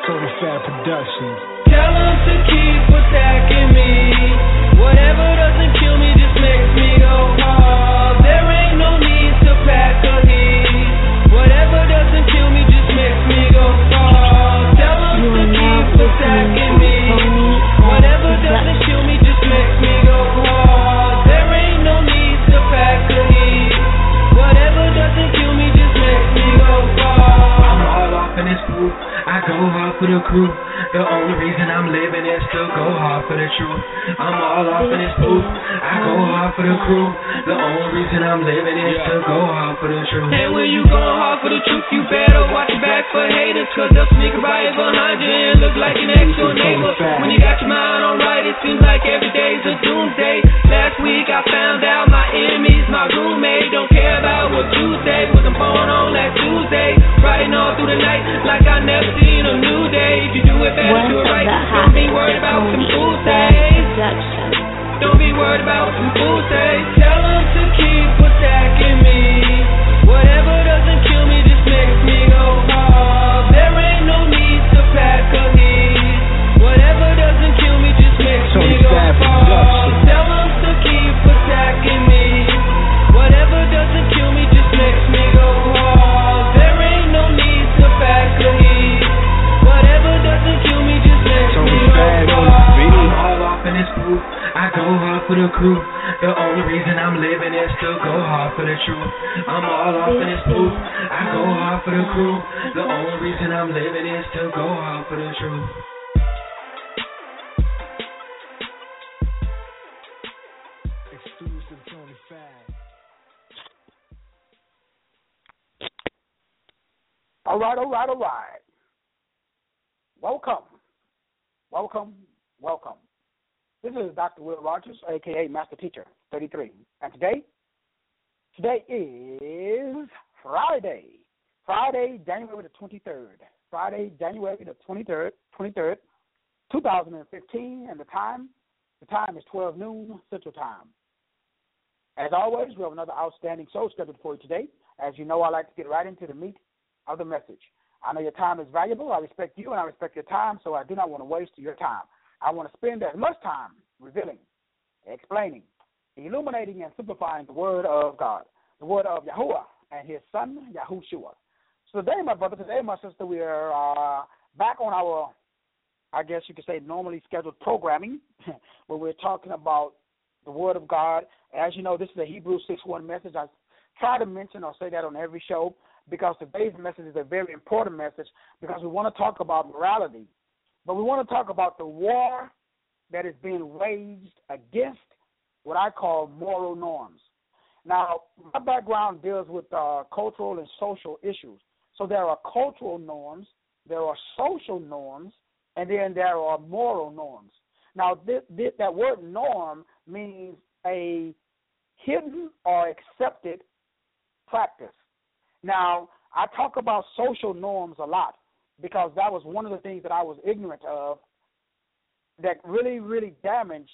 Soda Fat Productions. Tell them to keep attacking me. Whatever doesn't kill me just makes me go hard. There ain't no need to pack a heat. Whatever doesn't kill me just makes me go hard. Tell them to keep attacking me. Whatever doesn't kill me just makes me go hard. There ain't no need to pack a heat. Whatever doesn't kill me just makes me go hard. I'm all off in this group. I go hard for the crew. The only reason I'm living is to go hard for the truth. I'm all off in this booth. I go hard for the crew. The only reason I'm living is to go hard for the truth. And when you going hard for the truth, you better watch your back for haters, cause they'll sneak right behind you and look like an next-door neighbor. When you got your mind on right, it seems like every day's a doomsday. Last week I found out my enemies, my roommate, don't care about what you say. Was I'm born on last Tuesday, riding all through the night like I never seen a new day. If you do it better, do it right. Don't be worried about what some fools say. Don't be worried about what some fools say. Tell them to keep attacking me. Whatever doesn't kill me just makes me go hard. There ain't no need to pack a heat. Whatever doesn't kill me just makes me go hard. Tell them to keep attacking me. Whatever doesn't kill me just makes me go hard. There ain't no need to pack a heat. Whatever doesn't kill me just makes me go hard. I'm all off in this group. I go hard for the crew. The only reason I'm living is to go hard for the truth. I'm all off in this booth. I go hard for the crew. The only reason I'm living is to go hard for the truth. Exclusive Tony Fad. All right. Welcome. This is Dr. Will Rogers, a.k.a. Master Teacher, 33. And today is Friday, January the 23rd. 2015, and the time is 12 noon Central Time. As always, we have another outstanding show scheduled for you today. As you know, I like to get right into the meat of the message. I know your time is valuable. I respect you, and I respect your time, so I do not want to waste your time. I want to spend as much time revealing, explaining, illuminating, and simplifying the Word of God, the Word of Yahuwah and His Son, Yahushua. So today, my brother, my sister, we are back on our, I guess you could say, normally scheduled programming, where we're talking about the Word of God. As you know, this is a Hebrews 6:1 message. I try to mention or say that on every show because today's message is a very important message because we want to talk about morality. But we want to talk about the war that is being waged against what I call moral norms. Now, my background deals with cultural and social issues. So there are cultural norms, there are social norms, and then there are moral norms. Now, that word norm means a hidden or accepted practice. Now, I talk about social norms a lot, because that was one of the things that I was ignorant of that really damaged,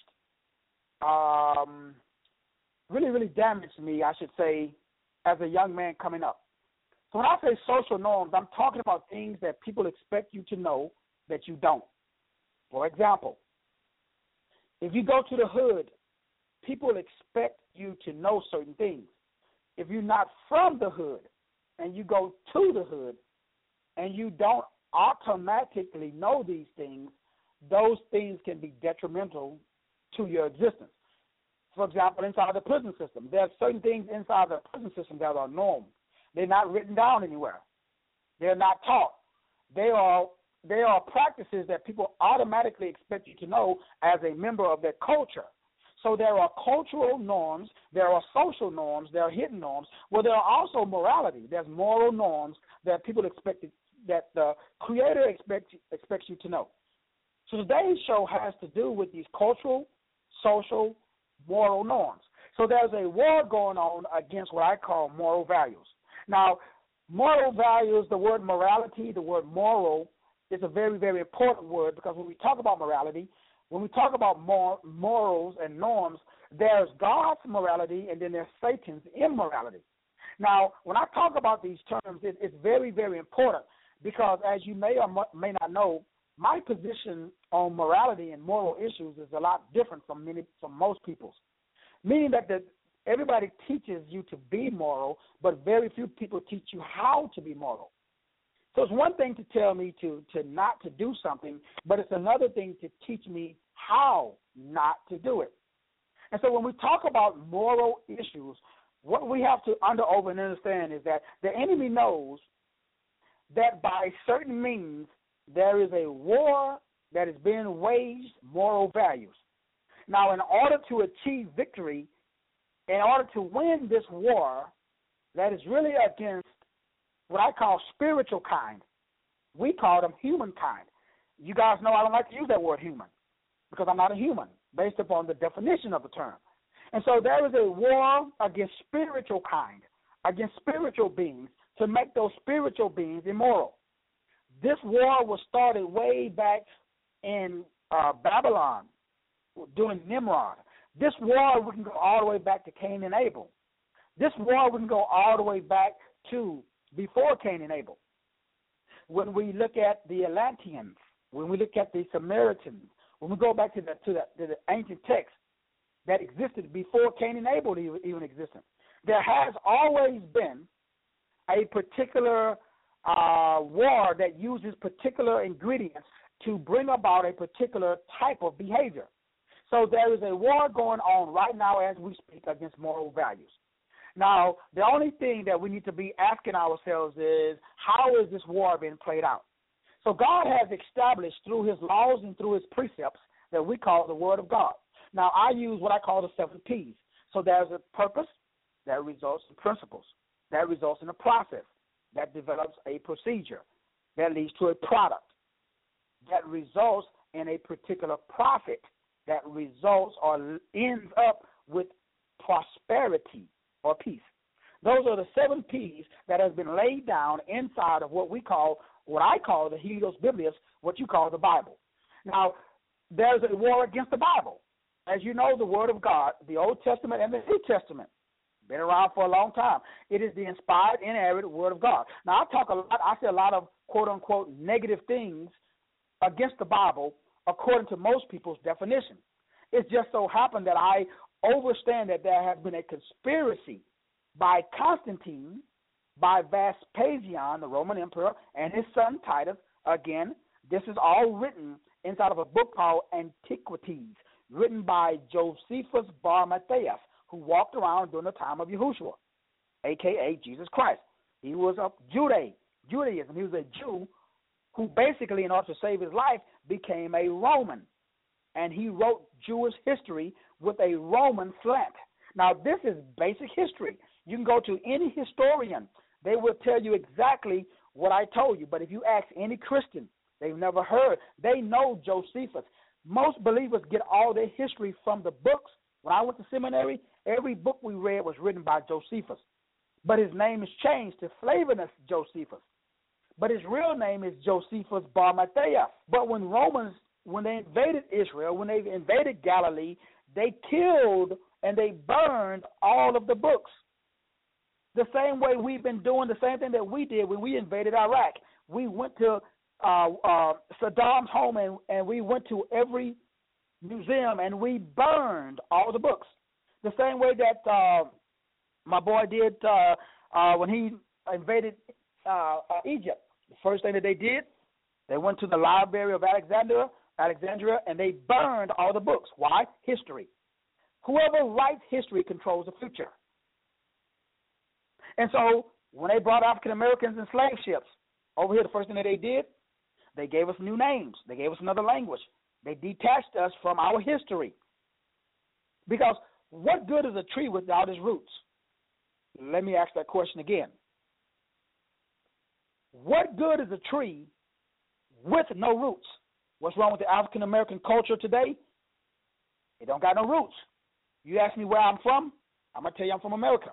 really damaged me, I should say, as a young man coming up. So when I say social norms, I'm talking about things that people expect you to know that you don't. For example, if you go to the hood, people expect you to know certain things. If you're not from the hood and you go to the hood, and you don't automatically know these things, those things can be detrimental to your existence. For example, inside the prison system, there are certain things inside the prison system that are norm. They're not written down anywhere. They're not taught. They are practices that people automatically expect you to know as a member of their culture. So there are cultural norms, there are social norms, there are hidden norms. Well, there are also morality. There's moral norms that people expect, that the Creator expects you to know. So today's show has to do with these cultural, social, moral norms. So there's a war going on against what I call moral values. Now, moral values, the word morality, the word moral, is a very, very important word because when we talk about morality, when we talk about morals and norms, there's God's morality and then there's Satan's immorality. Now, when I talk about these terms, it's very, very important because as you may or may not know, my position on morality and moral issues is a lot different from most people's, meaning that everybody teaches you to be moral, but very few people teach you how to be moral. So it's one thing to tell me to not to do something, but it's another thing to teach me how not to do it. And so when we talk about moral issues, what we have to over and understand is that the enemy knows that by certain means there is a war that is being waged moral values. Now, in order to achieve victory, in order to win this war that is really against what I call spiritual kind, we call them humankind. You guys know I don't like to use that word human because I'm not a human based upon the definition of the term. And so there is a war against spiritual kind, against spiritual beings, to make those spiritual beings immoral. This war was started way back in Babylon during Nimrod. This war, we can go all the way back to Cain and Abel. This war, we can go all the way back to before Cain and Abel. When we look at the Atlanteans, when we look at the Samaritans, when we go back to the ancient text that existed before Cain and Abel even existed, there has always been a particular war that uses particular ingredients to bring about a particular type of behavior. So there is a war going on right now as we speak against moral values. Now, the only thing that we need to be asking ourselves is, how is this war being played out? So God has established through his laws and through his precepts that we call the Word of God. Now, I use what I call the 7 Ps. So there's a purpose that results in principles, that results in a process, that develops a procedure, that leads to a product, that results in a particular profit, that results or ends up with prosperity or peace. Those are the 7 Ps that has been laid down inside of what I call the Helios Biblius, what you call the Bible. Now, there's a war against the Bible. As you know, the Word of God, the Old Testament and the New Testament, been around for a long time. It is the inspired, inerrant Word of God. Now, I say a lot of quote-unquote negative things against the Bible according to most people's definition. It just so happened that I understand that there has been a conspiracy by Constantine, by Vespasian, the Roman emperor, and his son Titus. Again, this is all written inside of a book called Antiquities, written by Josephus Bar Matthias, who walked around during the time of Yahushua, a.k.a. Jesus Christ. He was of Judaism. He was a Jew who basically, in order to save his life, became a Roman. And he wrote Jewish history with a Roman slant. Now, this is basic history. You can go to any historian. They will tell you exactly what I told you. But if you ask any Christian, they've never heard. They know Josephus. Most believers get all their history from the books. When I went to seminary, every book we read was written by Josephus. But his name is changed to Flavianus Josephus. But his real name is Josephus Bar Matthias. But when they invaded Israel, when they invaded Galilee, they killed and they burned all of the books. The same way we've been doing the same thing that we did when we invaded Iraq. We went to Saddam's home and we went to every museum and we burned all the books. The same way that my boy did when he invaded Egypt. The first thing that they did, they went to the library of Alexandria, and they burned all the books. Why? History. Whoever writes history controls the future. And so when they brought African Americans in slave ships over here, the first thing that they did, they gave us new names. They gave us another language. They detached us from our history. Because what good is a tree without its roots? Let me ask that question again. What good is a tree with no roots? What's wrong with the African American culture today? It don't got no roots. You ask me where I'm from, I'm going to tell you I'm from America.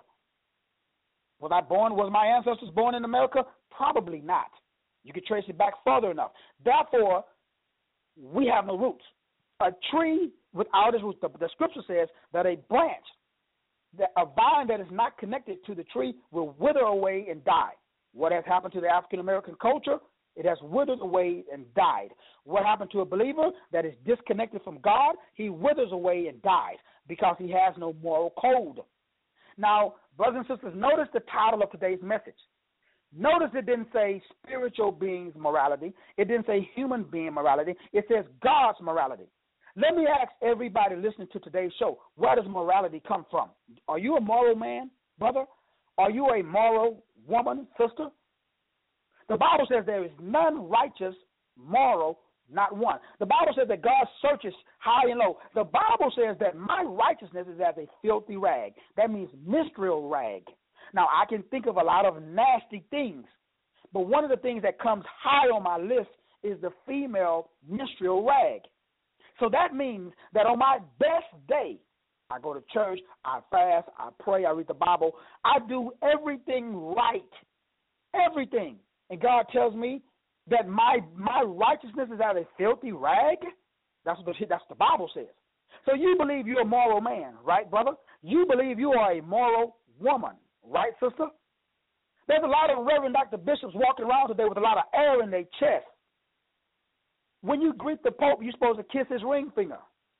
Was my ancestors born in America? Probably not. You can trace it back further enough. Therefore, we have no roots. A tree without its roots, the scripture says that a branch, a vine that is not connected to the tree will wither away and die. What has happened to the African American culture? It has withered away and died. What happened to a believer that is disconnected from God? He withers away and dies because he has no moral code. Now, brothers and sisters, notice the title of today's message. Notice it didn't say spiritual beings' morality. It didn't say human being morality. It says God's morality. Let me ask everybody listening to today's show, where does morality come from? Are you a moral man, brother? Are you a moral woman, sister? The Bible says there is none righteous, moral, not one. The Bible says that God searches high and low. The Bible says that my righteousness is as a filthy rag. That means minstrel rag. Now, I can think of a lot of nasty things, but one of the things that comes high on my list is the female minstrel rag. So that means that on my best day, I go to church, I fast, I pray, I read the Bible, I do everything right, everything. And God tells me that my righteousness is as a filthy rag. That's what the Bible says. So you believe you're a moral man, right, brother? You believe you are a moral woman. Right, sister? There's a lot of Reverend Dr. Bishops walking around today with a lot of air in their chest. When you greet the Pope, you're supposed to kiss his ring finger.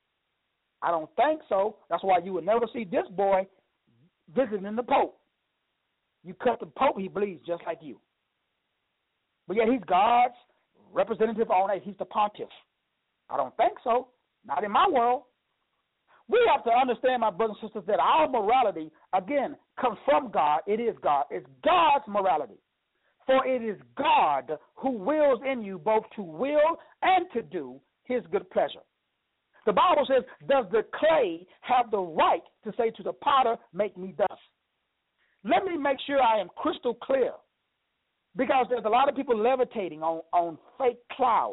I don't think so. That's why you would never see this boy visiting the Pope. You cut the Pope, he bleeds just like you. But yet he's God's representative on earth. He's the pontiff. I don't think so. Not in my world. We have to understand, my brothers and sisters, that our morality, again, comes from God. It is God. It's God's morality. For it is God who wills in you both to will and to do his good pleasure. The Bible says, does the clay have the right to say to the potter, make me dust? Let me make sure I am crystal clear, because there's a lot of people levitating on fake clouds.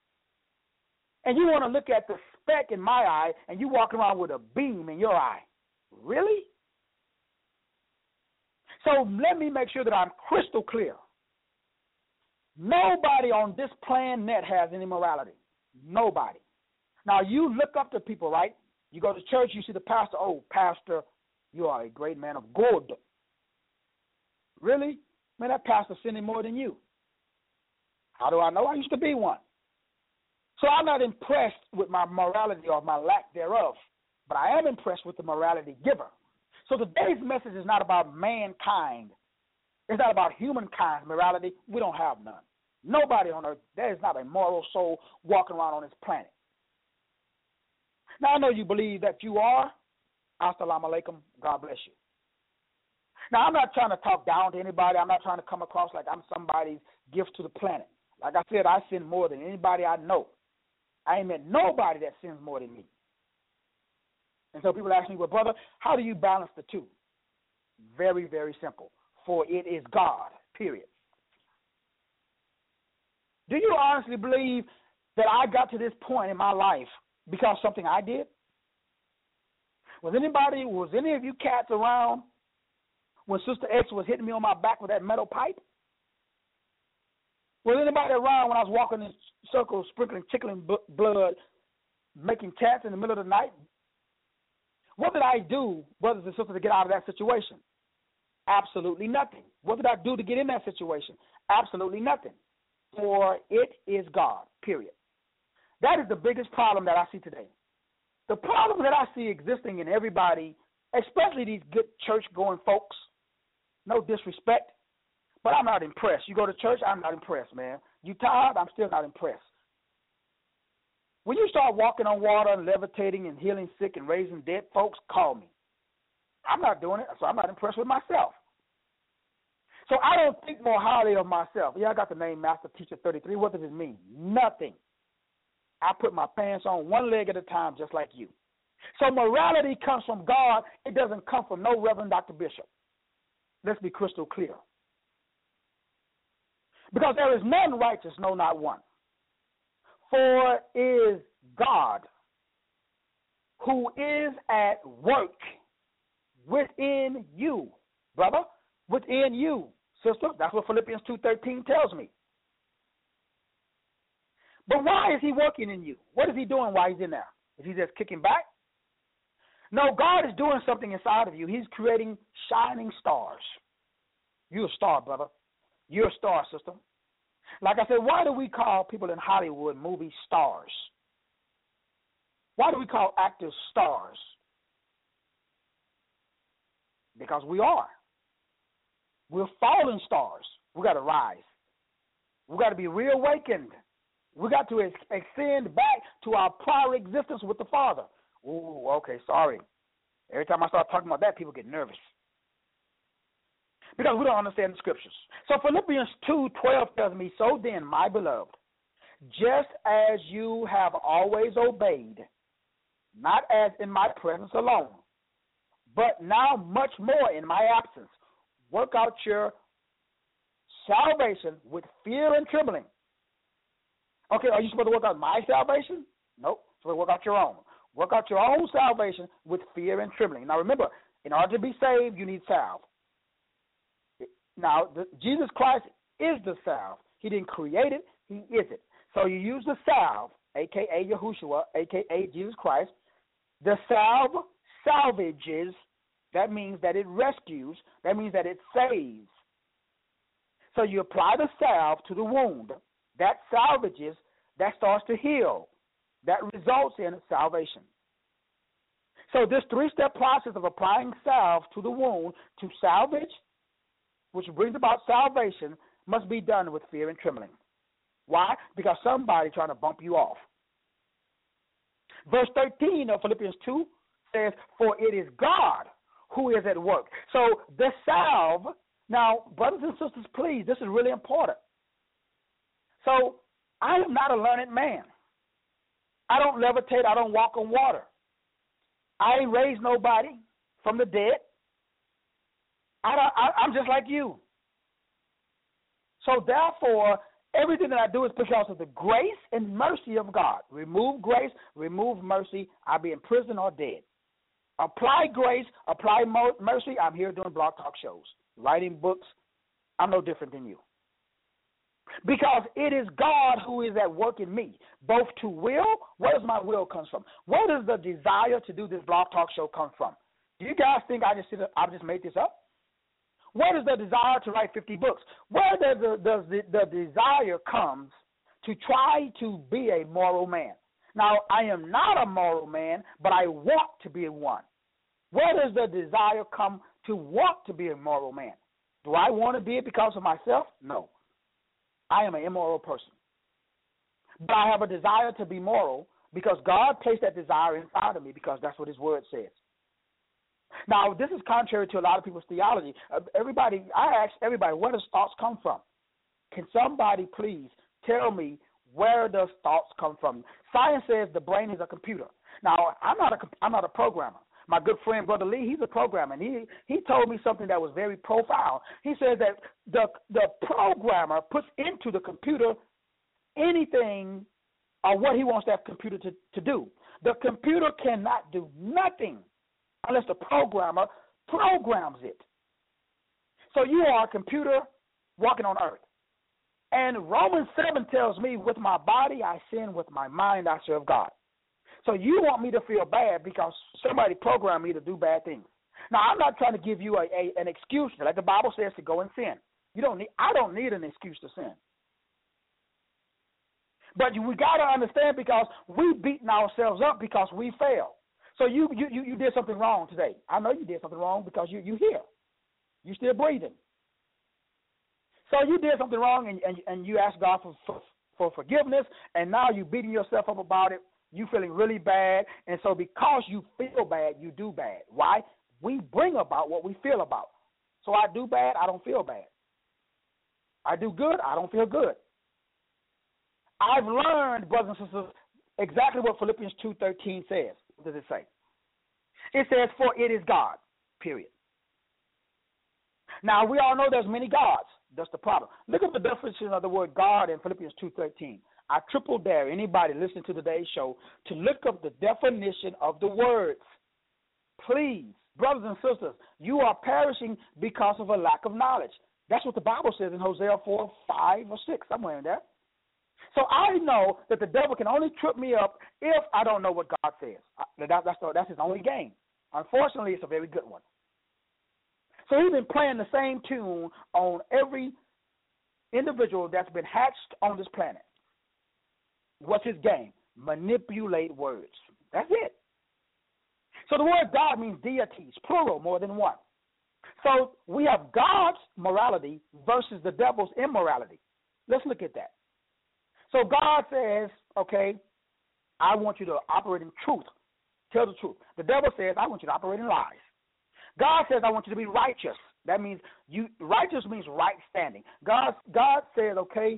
And you want to look at the speck in my eye, and you walk around with a beam in your eye. Really? So let me make sure that I'm crystal clear. Nobody on this planet has any morality. Nobody. Now, you look up to people, right? You go to church, you see the pastor. Oh, pastor, you are a great man of God. Really? Man, that pastor's sinning more than you. How do I know? I used to be one. So I'm not impressed with my morality or my lack thereof, but I am impressed with the morality giver. So today's message is not about mankind. It's not about humankind's morality. We don't have none. Nobody on earth, there is not a moral soul walking around on this planet. Now, I know you believe that you are. Assalamu alaikum. God bless you. Now, I'm not trying to talk down to anybody. I'm not trying to come across like I'm somebody's gift to the planet. Like I said, I sin more than anybody I know. I ain't met nobody that sins more than me. And so people ask me, well, brother, how do you balance the two? Very, very simple. For it is God, period. Do you honestly believe that I got to this point in my life because something I did? Was any of you cats around when Sister X was hitting me on my back with that metal pipe? Was anybody around when I was walking in circles, sprinkling, tickling blood, making chants in the middle of the night? What did I do, brothers and sisters, to get out of that situation? Absolutely nothing. What did I do to get in that situation? Absolutely nothing. For it is God, period. That is the biggest problem that I see today. The problem that I see existing in everybody, especially these good church-going folks, no disrespect, but I'm not impressed. You go to church, I'm not impressed, man. You tired, I'm still not impressed. When you start walking on water and levitating and healing sick and raising dead folks, call me. I'm not doing it, so I'm not impressed with myself. So I don't think more highly of myself. Yeah, I got the name Master Teacher 33. What does it mean? Nothing. I put my pants on one leg at a time just like you. So morality comes from God. It doesn't come from no Reverend Dr. Bishop. Let's be crystal clear. Because there is none righteous, no, not one. For is God who is at work within you, brother, within you, sister. That's what Philippians 2:13 tells me. But why is he working in you? What is he doing while he's in there? Is he just kicking back? No, God is doing something inside of you. He's creating shining stars. You're a star, brother. You're a star, sister. Like I said, why do we call people in Hollywood movie stars? Why do we call actors stars? Because we are. We're fallen stars. We got to rise. We got to be reawakened. We got to extend back to our prior existence with the Father. Ooh, okay, sorry. Every time I start talking about that, people get nervous. Because we don't understand the scriptures. So Philippians 2:12 tells me, so then, my beloved, just as you have always obeyed, not as in my presence alone, but now much more in my absence, work out your salvation with fear and trembling. Okay, are you supposed to work out my salvation? Nope. You're supposed to work out your own. Work out your own salvation with fear and trembling. Now remember, in order to be saved, you need salve. Now, Jesus Christ is the salve. He didn't create it. He is it. So you use the salve, a.k.a. Yahushua, a.k.a. Jesus Christ. The salve salvages. That means that it rescues. That means that it saves. So you apply the salve to the wound. That salvages. That starts to heal. That results in salvation. So this three-step process of applying salve to the wound to salvage, which brings about salvation, must be done with fear and trembling. Why? Because somebody's trying to bump you off. Verse 13 of Philippians 2 says, for it is God who is at work. So the salve, now, brothers and sisters, please, this is really important. So I am not a learned man. I don't levitate. I don't walk on water. I ain't raised nobody from the dead. I'm just like you. So therefore, everything that I do is because of the grace and mercy of God. Remove grace, remove mercy, I'll be in prison or dead. Apply grace, apply mercy, I'm here doing blog talk shows, writing books. I'm no different than you. Because it is God who is at work in me, both to will. Where does my will come from? Where does the desire to do this blog talk show come from? Do you guys think I just made this up? Where does the desire to write 50 books? Where does the desire comes to try to be a moral man? Now, I am not a moral man, but I want to be one. Where does the desire come to want to be a moral man? Do I want to be it because of myself? No. I am an immoral person. But I have a desire to be moral because God placed that desire inside of me because that's what his word says. Now, this is contrary to a lot of people's theology. I ask everybody, where does thoughts come from? Can somebody please tell me where does thoughts come from? Science says the brain is a computer. Now, I'm not a programmer. My good friend, Brother Lee, he's a programmer, and he told me something that was very profound. He said that the programmer puts into the computer anything or what he wants that computer to do. The computer cannot do nothing unless the programmer programs it. So you are a computer walking on earth. And Romans 7 tells me, with my body I sin, with my mind I serve God. So you want me to feel bad because somebody programmed me to do bad things. Now, I'm not trying to give you an excuse, like the Bible says, to go and sin. I don't need an excuse to sin. But we got to understand, because we beating ourselves up because we fail. So you did something wrong today. I know you did something wrong because you're here. You're still breathing. So you did something wrong and you asked God for forgiveness, and now you're beating yourself up about it. You feeling really bad, and so because you feel bad, you do bad. Why? We bring about what we feel about. So I do bad, I don't feel bad. I do good, I don't feel good. I've learned, brothers and sisters, exactly what Philippians 2:13 says. What does it say? It says, for it is God, period. Now, we all know there's many gods. That's the problem. Look at the definition of the word God in Philippians 2:13. I triple dare anybody listening to today's show to look up the definition of the words. Please, brothers and sisters, you are perishing because of a lack of knowledge. That's what the Bible says in Hosea 4, 5, or 6, somewhere in there. So I know that the devil can only trip me up if I don't know what God says. That's his only game. Unfortunately, it's a very good one. So he's been playing the same tune on every individual that's been hatched on this planet. What's his game? Manipulate words. That's it. So the word God means deities, plural, more than one. So we have God's morality versus the devil's immorality. Let's look at that. So God says, okay, I want you to operate in truth. Tell the truth. The devil says, I want you to operate in lies. God says, I want you to be righteous. That means righteous means right standing. God says, okay,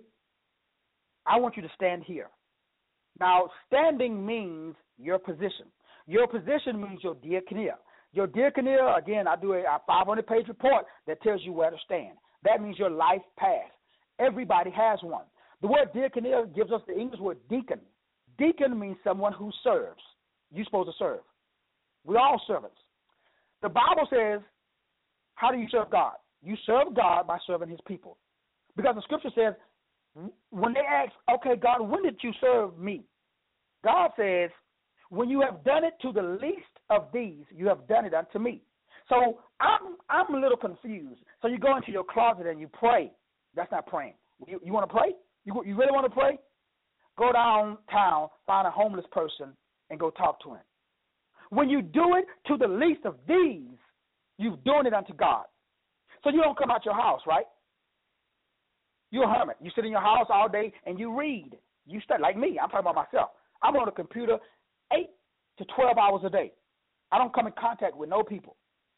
I want you to stand here. Now, standing means your position. Your position means your diakonia. Your diakonia, again, I do a 500-page report that tells you where to stand. That means your life path. Everybody has one. The word diakonia gives us the English word deacon. Deacon means someone who serves. You're supposed to serve. We're all servants. The Bible says, how do you serve God? You serve God by serving his people. Because the scripture says, when they ask, okay, God, when did you serve me? God says, when you have done it to the least of these, you have done it unto me. So I'm a little confused. So you go into your closet and you pray. That's not praying. You want to pray? You really want to pray? Go downtown, find a homeless person, and go talk to him. When you do it to the least of these, you're doing it unto God. So you don't come out your house, right? You're a hermit. You sit in your house all day and you read. You study. Like me, I'm talking about myself. I'm on a computer 8 to 12 hours a day. I don't come in contact with no people.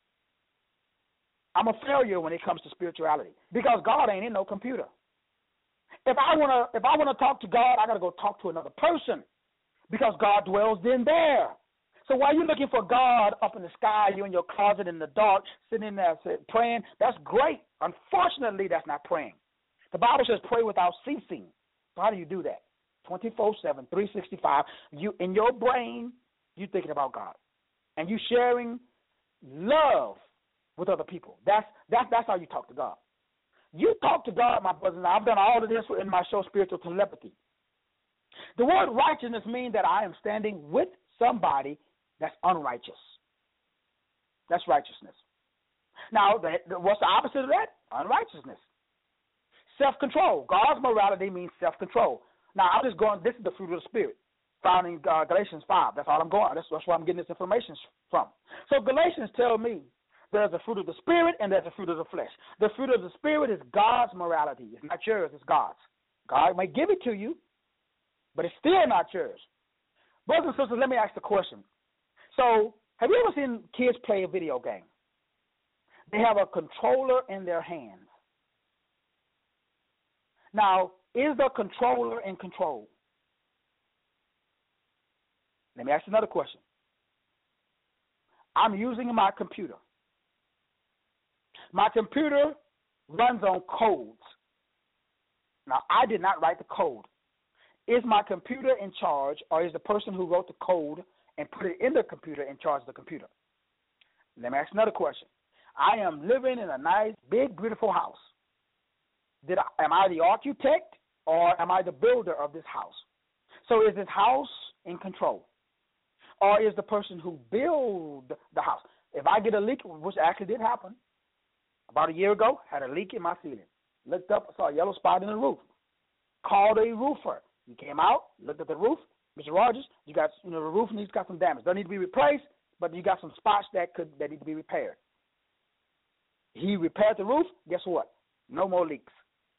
I'm a failure when it comes to spirituality because God ain't in no computer. If I wanna talk to God, I gotta go talk to another person because God dwells in there. So while you're looking for God up in the sky, you're in your closet in the dark, sitting in there praying, that's great. Unfortunately, that's not praying. The Bible says pray without ceasing. So how do you do that? 24/7, 365. You in your brain, you're thinking about God. And you sharing love with other people. That's how you talk to God. You talk to God, my brothers, and I've done all of this in my show, Spiritual Telepathy. The word righteousness means that I am standing with somebody that's unrighteous. That's righteousness. Now, what's the opposite of that? Unrighteousness. Self-control. God's morality means self-control. Now, I'm just going, this is the fruit of the Spirit, found in Galatians 5. That's all I'm going. That's where I'm getting this information from. So Galatians tell me there's a fruit of the Spirit and there's a fruit of the flesh. The fruit of the Spirit is God's morality. It's not yours, it's God's. God may give it to you, but it's still not yours. Brothers and sisters, let me ask the question. So, have you ever seen kids play a video game? They have a controller in their hands. Now, is the controller in control? Let me ask you another question. I'm using my computer. My computer runs on codes. Now, I did not write the code. Is my computer in charge, or is the person who wrote the code and put it in the computer in charge of the computer? Let me ask another question. I am living in a nice, big, beautiful house. Am I the architect or am I the builder of this house? So is this house in control? Or is the person who built the house? If I get a leak, which actually did happen, about a year ago, had a leak in my ceiling. Looked up, saw a yellow spot in the roof. Called a roofer. He came out, looked at the roof. Mr. Rogers, you got, the roof needs got some damage. Doesn't need to be replaced, but you got some spots that need to be repaired. He repaired the roof. Guess what? No more leaks.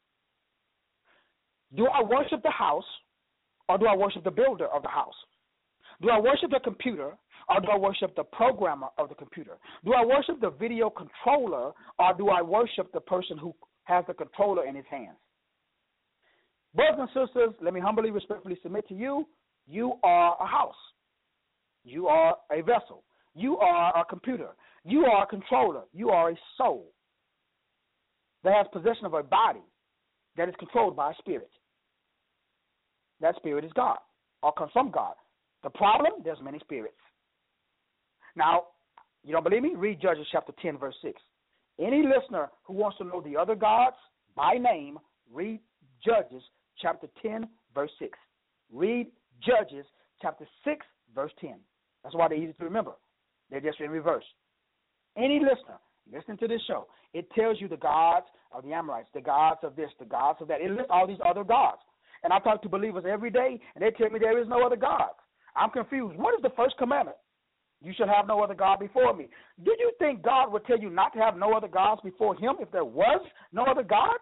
Do I worship the house, or do I worship the builder of the house? Do I worship the computer, or do I worship the programmer of the computer? Do I worship the video controller, or do I worship the person who has the controller in his hands? Brothers and sisters, let me humbly, respectfully submit to you, you are a house. You are a vessel. You are a computer. You are a controller. You are a soul that has possession of a body that is controlled by a spirit. That spirit is God, or comes from God. The problem, there's many spirits. Now, you don't believe me? Read Judges chapter 10, verse 6. Any listener who wants to know the other gods by name, read Judges chapter 10, verse 6. Read Judges chapter 6, verse 10. That's why they're easy to remember. They're just in reverse. Any listener listening to this show, it tells you the gods of the Amorites, the gods of this, the gods of that. It lists all these other gods. And I talk to believers every day, and they tell me there is no other God. I'm confused. What is the first commandment? You shall have no other God before me. Do you think God would tell you not to have no other gods before him if there was no other gods?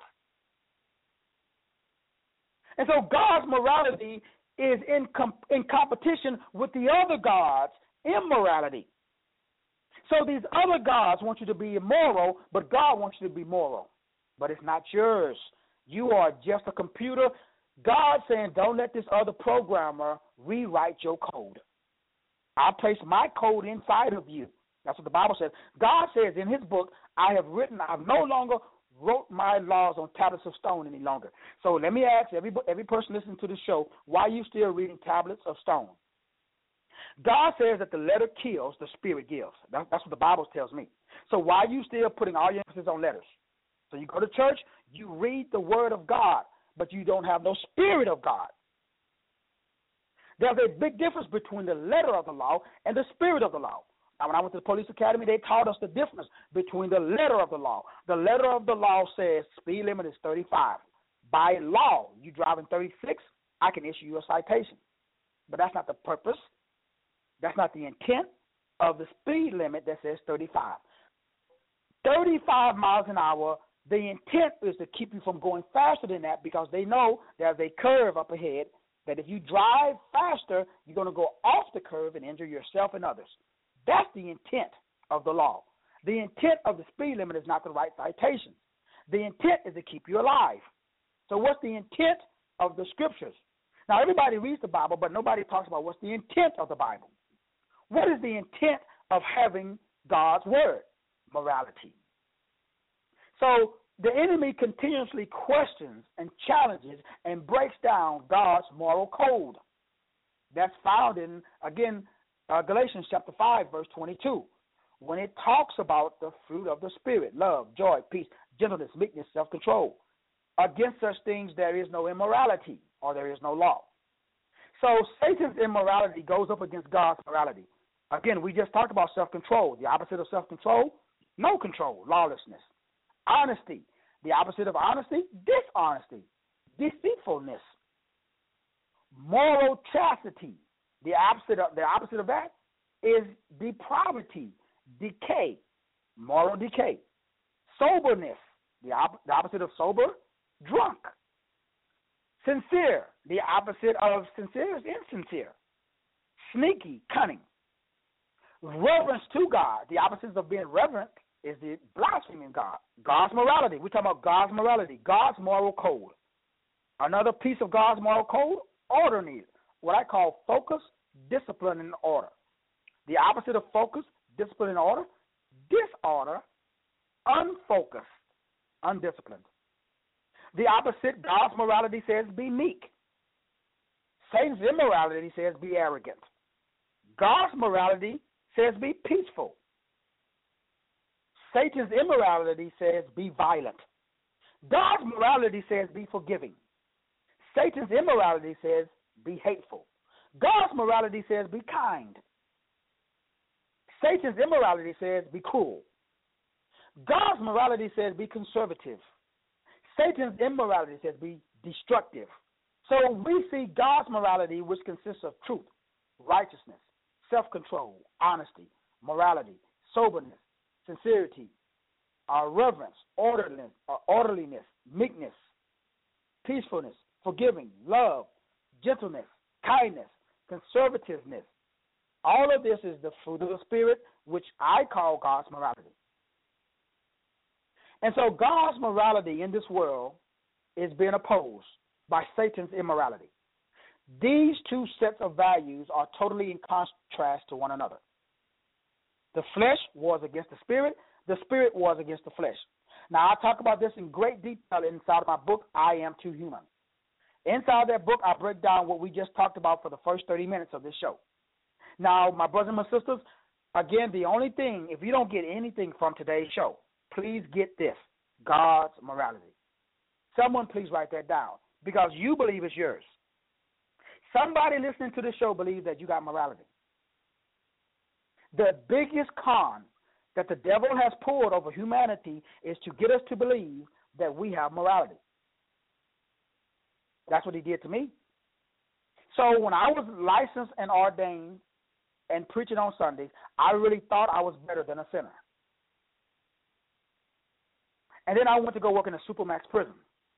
And so God's morality is in competition with the other gods' immorality. So these other gods want you to be immoral, but God wants you to be moral. But it's not yours. You are just a computer. God saying, don't let this other programmer rewrite your code. I place my code inside of you. That's what the Bible says. God says in his book, I've no longer wrote my laws on tablets of stone any longer. So let me ask every person listening to the show, why are you still reading tablets of stone? God says that the letter kills, the spirit gives. That's what the Bible tells me. So why are you still putting all your emphasis on letters? So you go to church, you read the word of God, but you don't have no spirit of God. There's a big difference between the letter of the law and the spirit of the law. Now, when I went to the police academy, they taught us the difference between the letter of the law. The letter of the law says speed limit is 35. By law, you driving 36, I can issue you a citation. But that's not the purpose. That's not the intent of the speed limit that says 35. 35 miles an hour, the intent is to keep you from going faster than that because they know there's a curve up ahead that if you drive faster, you're going to go off the curve and injure yourself and others. That's the intent of the law. The intent of the speed limit is not to write citations. The intent is to keep you alive. So what's the intent of the scriptures? Now, everybody reads the Bible, but nobody talks about what's the intent of the Bible. What is the intent of having God's word? Morality. So the enemy continuously questions and challenges and breaks down God's moral code. That's found in, again, Galatians chapter 5, verse 22, when it talks about the fruit of the Spirit, love, joy, peace, gentleness, meekness, self-control. Against such things there is no immorality or there is no law. So Satan's immorality goes up against God's morality. Again, we just talked about self-control. The opposite of self-control, no control, lawlessness. Honesty, the opposite of honesty, dishonesty, deceitfulness. Moral chastity, the opposite of that is depravity, decay, moral decay. Soberness, the opposite of sober, drunk. Sincere, the opposite of sincere is insincere. Sneaky, cunning. Reverence to God, the opposite of being reverent is the blaspheming God. God's morality. We're talking about God's morality, God's moral code. Another piece of God's moral code, orderliness, what I call focus, discipline, and order. The opposite of focus, discipline, and order, disorder, unfocused, undisciplined. The opposite, God's morality says be meek. Satan's immorality says be arrogant. God's morality says be peaceful. Satan's immorality says be violent. God's morality says be forgiving. Satan's immorality says be hateful. God's morality says be kind. Satan's immorality says be cruel. God's morality says be conservative. Satan's immorality says be destructive. So we see God's morality, which consists of truth, righteousness, self-control, honesty, morality, soberness, sincerity, reverence, orderliness, meekness, peacefulness, forgiving, love, gentleness, kindness, conservativeness. All of this is the fruit of the Spirit, which I call God's morality. And so God's morality in this world is being opposed by Satan's immorality. These two sets of values are totally in contrast to one another. The flesh wars against the Spirit wars against the flesh. Now, I talk about this in great detail inside of my book, I Am Too Human. Inside that book, I break down what we just talked about for the first 30 minutes of this show. Now, my brothers and my sisters, again, the only thing, if you don't get anything from today's show, please get this, God's morality. Someone please write that down because you believe it's yours. Somebody listening to the show believes that you got morality. The biggest con that the devil has pulled over humanity is to get us to believe that we have morality. That's what he did to me. So when I was licensed and ordained and preaching on Sundays, I really thought I was better than a sinner. And then I went to go work in a Supermax prison.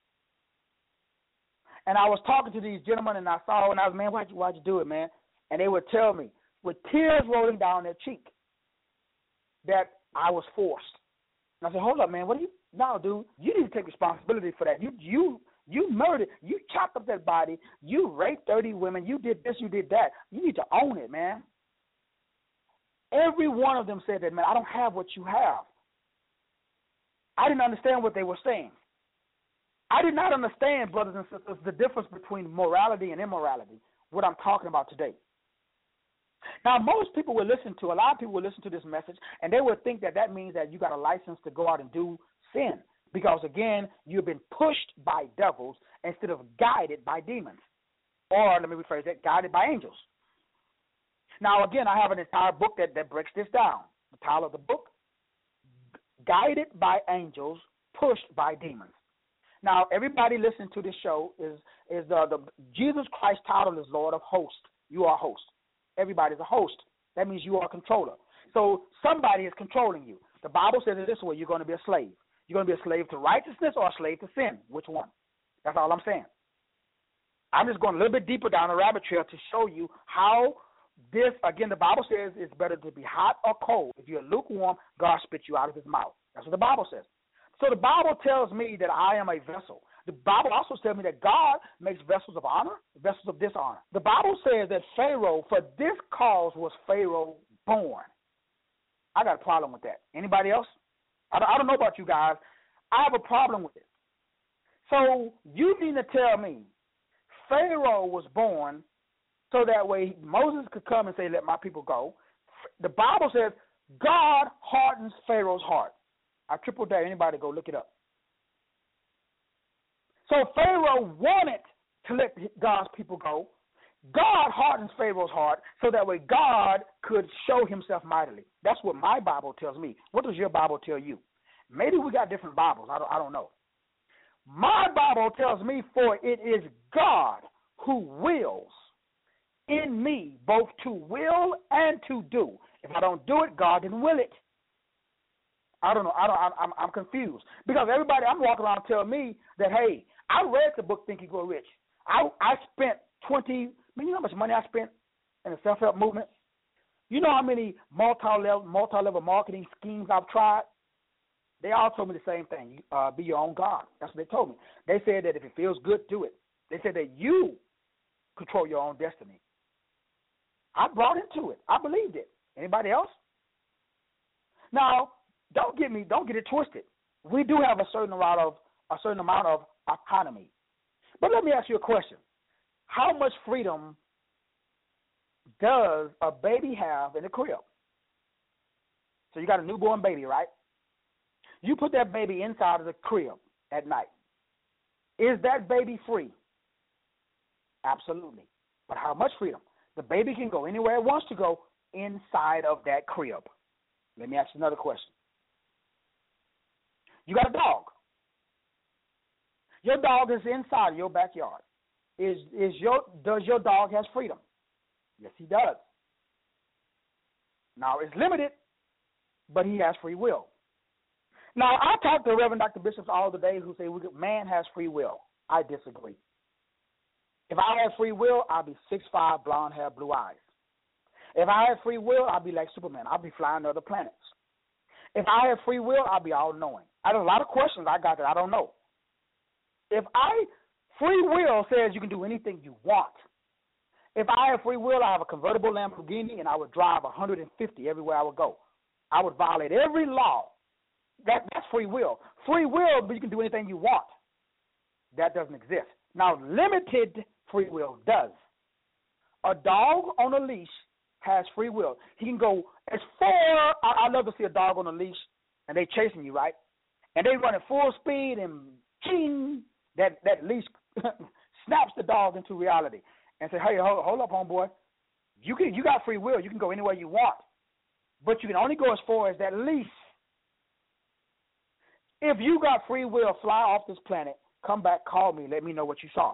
And I was talking to these gentlemen, and I saw, and I was, man, why'd you do it, man? And they would tell me, with tears rolling down their cheek, that I was forced. And I said, hold up, man, no, dude, you need to take responsibility for that. You murdered, you chopped up that body, you raped 30 women, you did this, you did that. You need to own it, man. Every one of them said that, man, I don't have what you have. I didn't understand what they were saying. I did not understand, brothers and sisters, the difference between morality and immorality, what I'm talking about today. Now, most people will listen to, a lot of people will listen to this message, and they would think that that means that you got a license to go out and do sin because, again, you've been pushed by devils instead of guided by demons. Or, let me rephrase that, guided by angels. Now, again, I have an entire book that breaks this down. The title of the book, Guided by Angels, Pushed by Demons. Now, everybody listening to this show is the Jesus Christ title is Lord of Hosts. You are a host. Everybody's a host. That means you are a controller. So somebody is controlling you. The Bible says it this way, you're going to be a slave. You're going to be a slave to righteousness or a slave to sin. Which one? That's all I'm saying. I'm just going a little bit deeper down the rabbit trail to show you how this, again, the Bible says it's better to be hot or cold. If you're lukewarm, God spits you out of his mouth. That's what the Bible says. So the Bible tells me that I am a vessel. The Bible also tells me that God makes vessels of honor, vessels of dishonor. The Bible says that Pharaoh, for this cause was Pharaoh born. I got a problem with that. Anybody else? I don't know about you guys. I have a problem with it. So you need to tell me Pharaoh was born so that way Moses could come and say, let my people go. The Bible says God hardens Pharaoh's heart. I triple dare anybody go look it up. So Pharaoh wanted to let God's people go. God hardens Pharaoh's heart so that way God could show himself mightily. That's what my Bible tells me. What does your Bible tell you? Maybe we got different Bibles. I don't know. My Bible tells me, for it is God who wills in me both to will and to do. If I don't do it, God didn't will it. I don't know. I'm confused. Because everybody, I'm walking around telling me that, hey, I read the book Think and Grow Rich. I spent you know how much money I spent in the self-help movement? You know how many multi-level marketing schemes I've tried? They all told me the same thing. Be your own God. That's what they told me. They said that if it feels good, do it. They said that you control your own destiny. I brought into it. I believed it. Anybody else? Now, don't get it twisted. We do have a certain amount of autonomy. But let me ask you a question. How much freedom does a baby have in the crib? So you got a newborn baby, right? You put that baby inside of the crib at night. Is that baby free? Absolutely. But how much freedom? The baby can go anywhere it wants to go inside of that crib. Let me ask you another question. You got a dog. Your dog is inside of your backyard. Does your dog has freedom? Yes, he does. Now, it's limited, but he has free will. Now, I talk to Reverend Dr. Bishops all the day who say man has free will. I disagree. If I had free will, I'd be 6'5", blonde hair, blue eyes. If I had free will, I'd be like Superman. I'd be flying to other planets. If I had free will, I'd be all-knowing. I have a lot of questions I got that I don't know. Free will says you can do anything you want. If I had free will, I have a convertible Lamborghini, and I would drive 150 everywhere I would go. I would violate every law. That's free will. Free will, but you can do anything you want. That doesn't exist. Now, limited free will does. A dog on a leash has free will. He can go as far. I love to see a dog on a leash, and they chasing you, right? And they run at full speed, and ching, that leash snaps the dog into reality and say, hey, hold up, homeboy. You got free will. You can go anywhere you want, but you can only go as far as that leash. If you got free will, fly off this planet, come back, call me, let me know what you saw.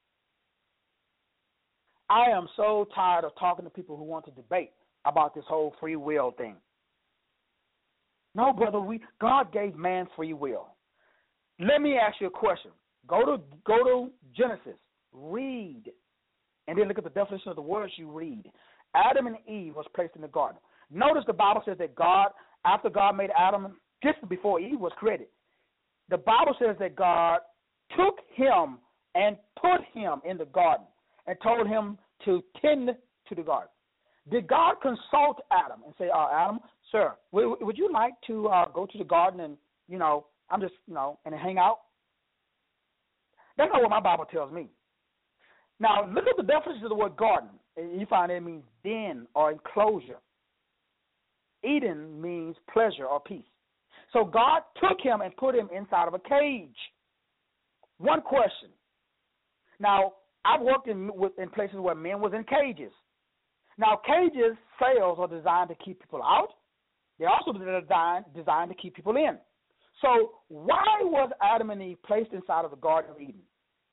I am so tired of talking to people who want to debate about this whole free will thing. No, brother, God gave man free will. Let me ask you a question. Go to Genesis, read, and then look at the definition of the words you read. Adam and Eve was placed in the garden. Notice the Bible says that God, after God made Adam, just before Eve was created, the Bible says that God took him and put him in the garden and told him to tend to the garden. Did God consult Adam and say, Adam, sir, would you like to go to the garden and, and hang out? That's not what my Bible tells me. Now, look at the definition of the word garden. You find it means den or enclosure. Eden means pleasure or peace. So God took him and put him inside of a cage. One question. Now, I've worked in places where men was in cages. Now, cages, cells are designed to keep people out. They're also designed to keep people in. So why was Adam and Eve placed inside of the Garden of Eden?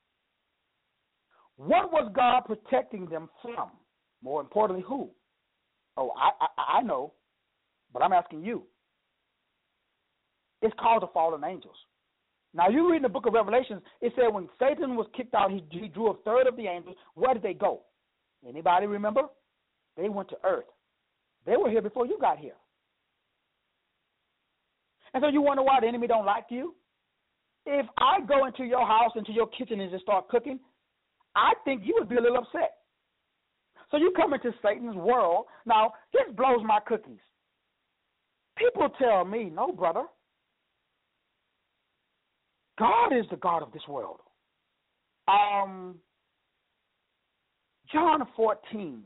What was God protecting them from? More importantly, who? Oh, I know, but I'm asking you. It's called the fallen angels. Now, you read in the book of Revelations, it said when Satan was kicked out, he drew a third of the angels. Where did they go? Anybody remember? They went to earth. They were here before you got here. And so you wonder why the enemy don't like you? If I go into your house, into your kitchen, and just start cooking, I think you would be a little upset. So you come into Satan's world. Now, this blows my cookies. People tell me, no, brother. God is the God of this world. John 14,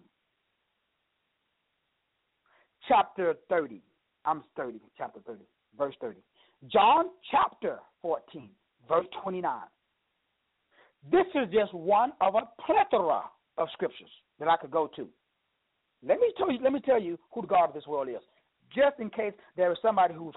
chapter 30. Chapter 30, verse 30. John chapter 14, verse 29. This is just one of a plethora of scriptures that I could go to. Let me tell you who the God of this world is, just in case there is somebody who's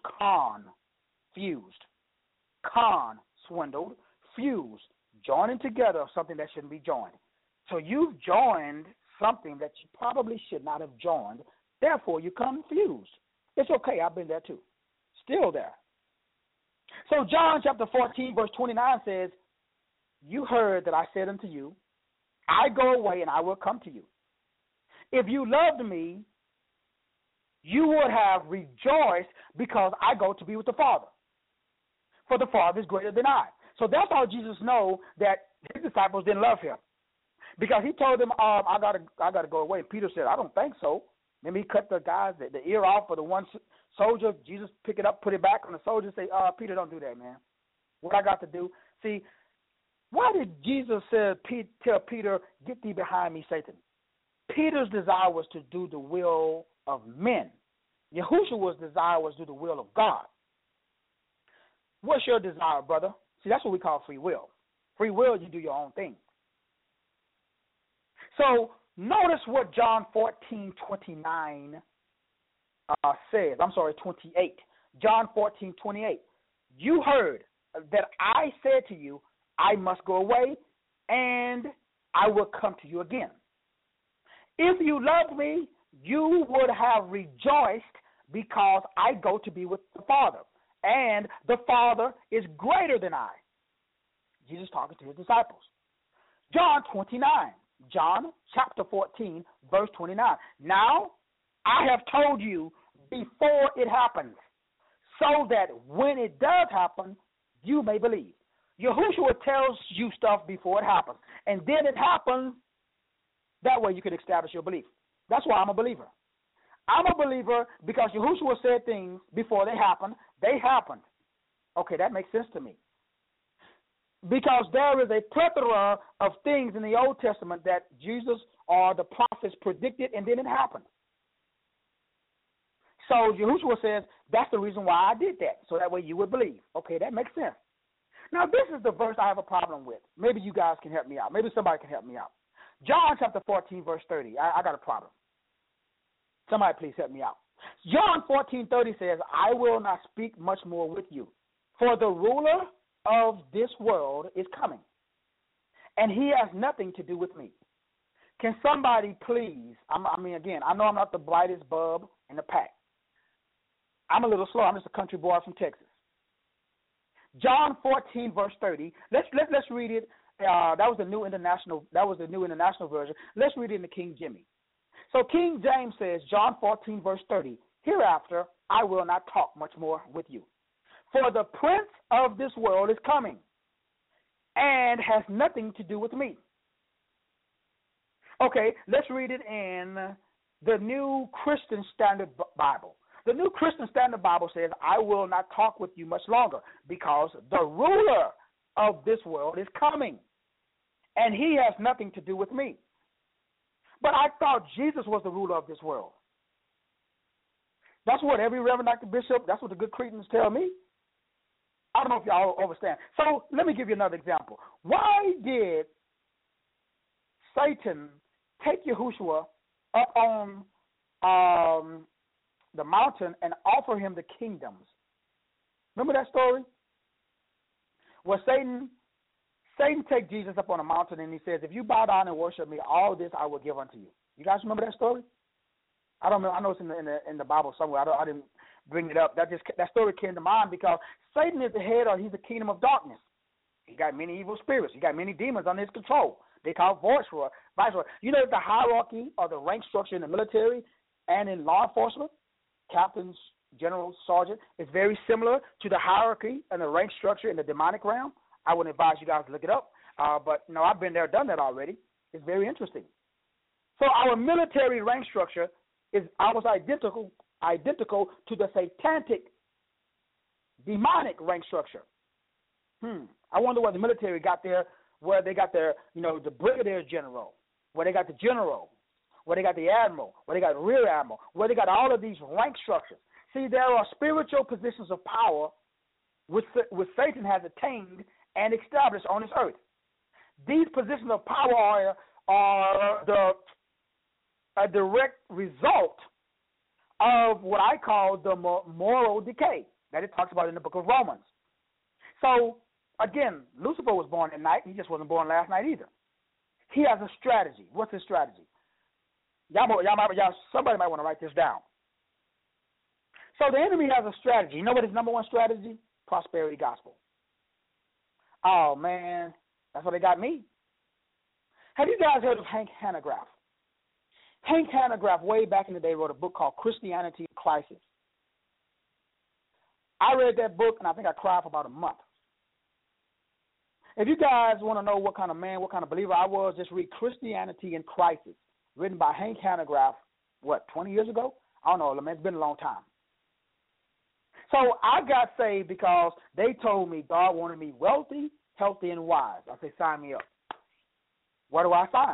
swindled, fused, joining together of something that shouldn't be joined. So you've joined something that you probably should not have joined. Therefore, you come fused. It's okay. I've been there too. Still there. So John chapter 14, verse 29 says, you heard that I said unto you, I go away and I will come to you. If you loved me, you would have rejoiced because I go to be with the Father. For the Father is greater than I. So that's how Jesus knows that his disciples didn't love him. Because he told them, I gotta go away. And Peter said, I don't think so. Then he cut the guys the ear off for the one soldier. Jesus pick it up, put it back on the soldier, and say, Peter, don't do that, man. What I got to do? See, why did Jesus tell Peter, get thee behind me, Satan? Peter's desire was to do the will of men. Yahushua's desire was to do the will of God. What's your desire, brother? See, that's what we call free will. Free will, you do your own thing. So notice what John 14:29 says. 28. John 14:28. You heard that I said to you, I must go away, and I will come to you again. If you loved me, you would have rejoiced because I go to be with the Father, and the Father is greater than I. Jesus talking to his disciples. John 29. John chapter 14, verse 29. Now, I have told you before it happens, so that when it does happen, you may believe. Yahushua tells you stuff before it happens, and then it happens. That way you can establish your belief. That's why I'm a believer. I'm a believer because Yahushua said things before they happened. They happened. Okay, that makes sense to me. Because there is a plethora of things in the Old Testament that Jesus or the prophets predicted, and then it happened. So Yahushua says, that's the reason why I did that, so that way you would believe. Okay, that makes sense. Now, this is the verse I have a problem with. Maybe you guys can help me out. Maybe somebody can help me out. John chapter 14, verse 30. I got a problem. Somebody please help me out. John 14:30 says, I will not speak much more with you, For the ruler of this world is coming, and he has nothing to do with me. Can somebody please, again, I know I'm not the brightest bulb in the pack. I'm a little slow. I'm just a country boy from Texas. John 14, verse 30. Let's read it. That was the New International Version. Let's read it in the King Jimmy. So King James says, John 14, verse 30, hereafter I will not talk much more with you. For the prince of this world is coming and has nothing to do with me. Okay, let's read it in the New Christian Standard Bible. The New Christian Standard Bible says, I will not talk with you much longer because the ruler of this world is coming, and he has nothing to do with me. But I thought Jesus was the ruler of this world. That's what every Reverend Dr. Bishop, that's what the good Cretans tell me. I don't know if y'all understand. So let me give you another example. Why did Satan take Yahushua up on the mountain and offer him the kingdoms? Remember that story? Where Satan takes Jesus up on a mountain and he says, if you bow down and worship me, all this I will give unto you. You guys remember that story? I don't know. I know it's in the Bible somewhere. I didn't bring it up. That story came to mind because Satan is the head, or he's the kingdom of darkness. He got many evil spirits. He got many demons under his control. They call viceroy. You know the hierarchy or the rank structure in the military and in law enforcement, captains, generals, sergeants, is very similar to the hierarchy and the rank structure in the demonic realm. I would advise you guys to look it up. But I've been there, done that already. It's very interesting. So our military rank structure is almost identical to the satanic, demonic rank structure. I wonder where the military got there, where they got their, the brigadier general, where they got the general, where they got the admiral, where they got the rear admiral, where they got all of these rank structures. See, there are spiritual positions of power which Satan has attained and established on this earth. These positions of power are a direct result of what I call the moral decay that it talks about in the book of Romans. So, again, Lucifer was born at night. He just wasn't born last night either. He has a strategy. What's his strategy? Somebody might want to write this down. So the enemy has a strategy. You know what his number one strategy? Prosperity gospel. Oh, man, that's what they got me. Have you guys heard of Hank Hanegraaff? Hank Hanegraaff, way back in the day, wrote a book called Christianity in Crisis. I read that book, and I think I cried for about a month. If you guys want to know what kind of man, what kind of believer I was, just read Christianity in Crisis, written by Hank Hanegraaff, 20 years ago? I don't know, man, it's been a long time. So I got saved because they told me God wanted me wealthy, healthy, and wise. I said, sign me up. Where do I sign?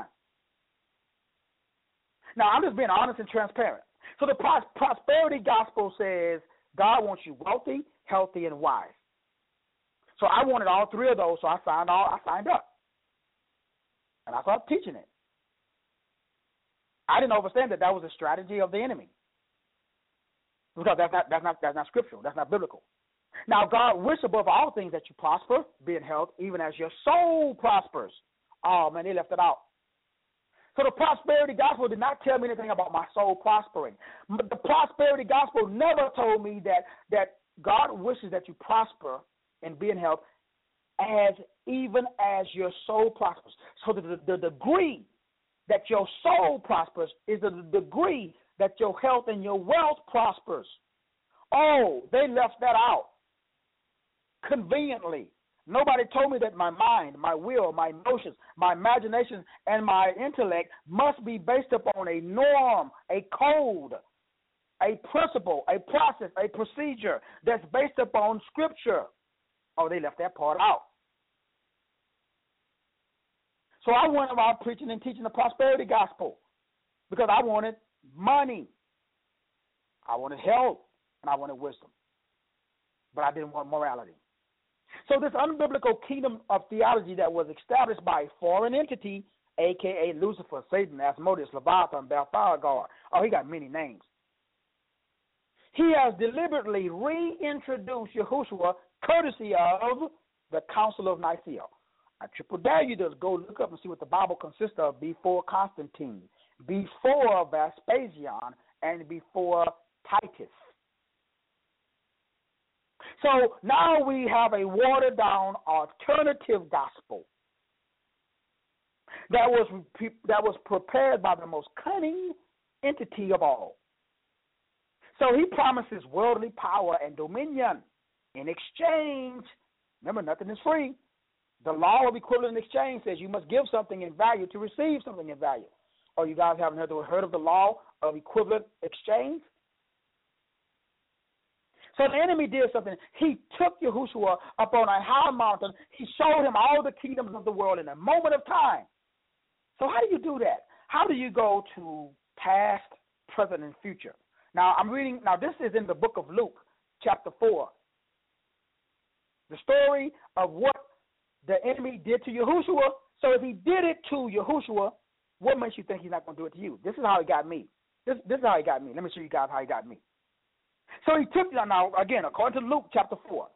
Now, I'm just being honest and transparent. So the prosperity gospel says God wants you wealthy, healthy, and wise. So I wanted all three of those, so I signed up. And I started teaching it. I didn't understand that was a strategy of the enemy. Because that's not scriptural. That's not biblical. Now, God wishes above all things that you prosper, be in health, even as your soul prospers. Oh, man, they left it out. So the prosperity gospel did not tell me anything about my soul prospering. The prosperity gospel never told me that God wishes that you prosper and be in health even as your soul prospers. So the degree that your soul prospers is the degree that your health and your wealth prospers. Oh, they left that out conveniently. Nobody told me that my mind, my will, my emotions, my imagination, and my intellect must be based upon a norm, a code, a principle, a process, a procedure that's based upon Scripture. Oh, they left that part out. So I went around preaching and teaching the prosperity gospel because I wanted money. I wanted health, and I wanted wisdom. But I didn't want morality. So this unbiblical kingdom of theology that was established by a foreign entity, a.k.a. Lucifer, Satan, Asmodeus, Leviathan, Belphegor. Oh, he got many names. He has deliberately reintroduced Yahushua courtesy of the Council of Nicaea. I triple dare you to go look up and see what the Bible consists of before Constantine, before Vespasian, and before Titus. So now we have a watered-down alternative gospel that was prepared by the most cunning entity of all. So he promises worldly power and dominion in exchange. Remember, nothing is free. The law of equivalent exchange says you must give something in value to receive something in value. Oh, you guys haven't heard of the law of equivalent exchange? So the enemy did something. He took Yahushua up on a high mountain. He showed him all the kingdoms of the world in a moment of time. So how do you do that? How do you go to past, present, and future? Now, I'm reading. Now, this is in the book of Luke, chapter 4. The story of what the enemy did to Yahushua. So if he did it to Yahushua, what makes you think he's not going to do it to you? This is how he got me. This is how he got me. Let me show you guys how he got me. So he took, now again, according to Luke chapter 4,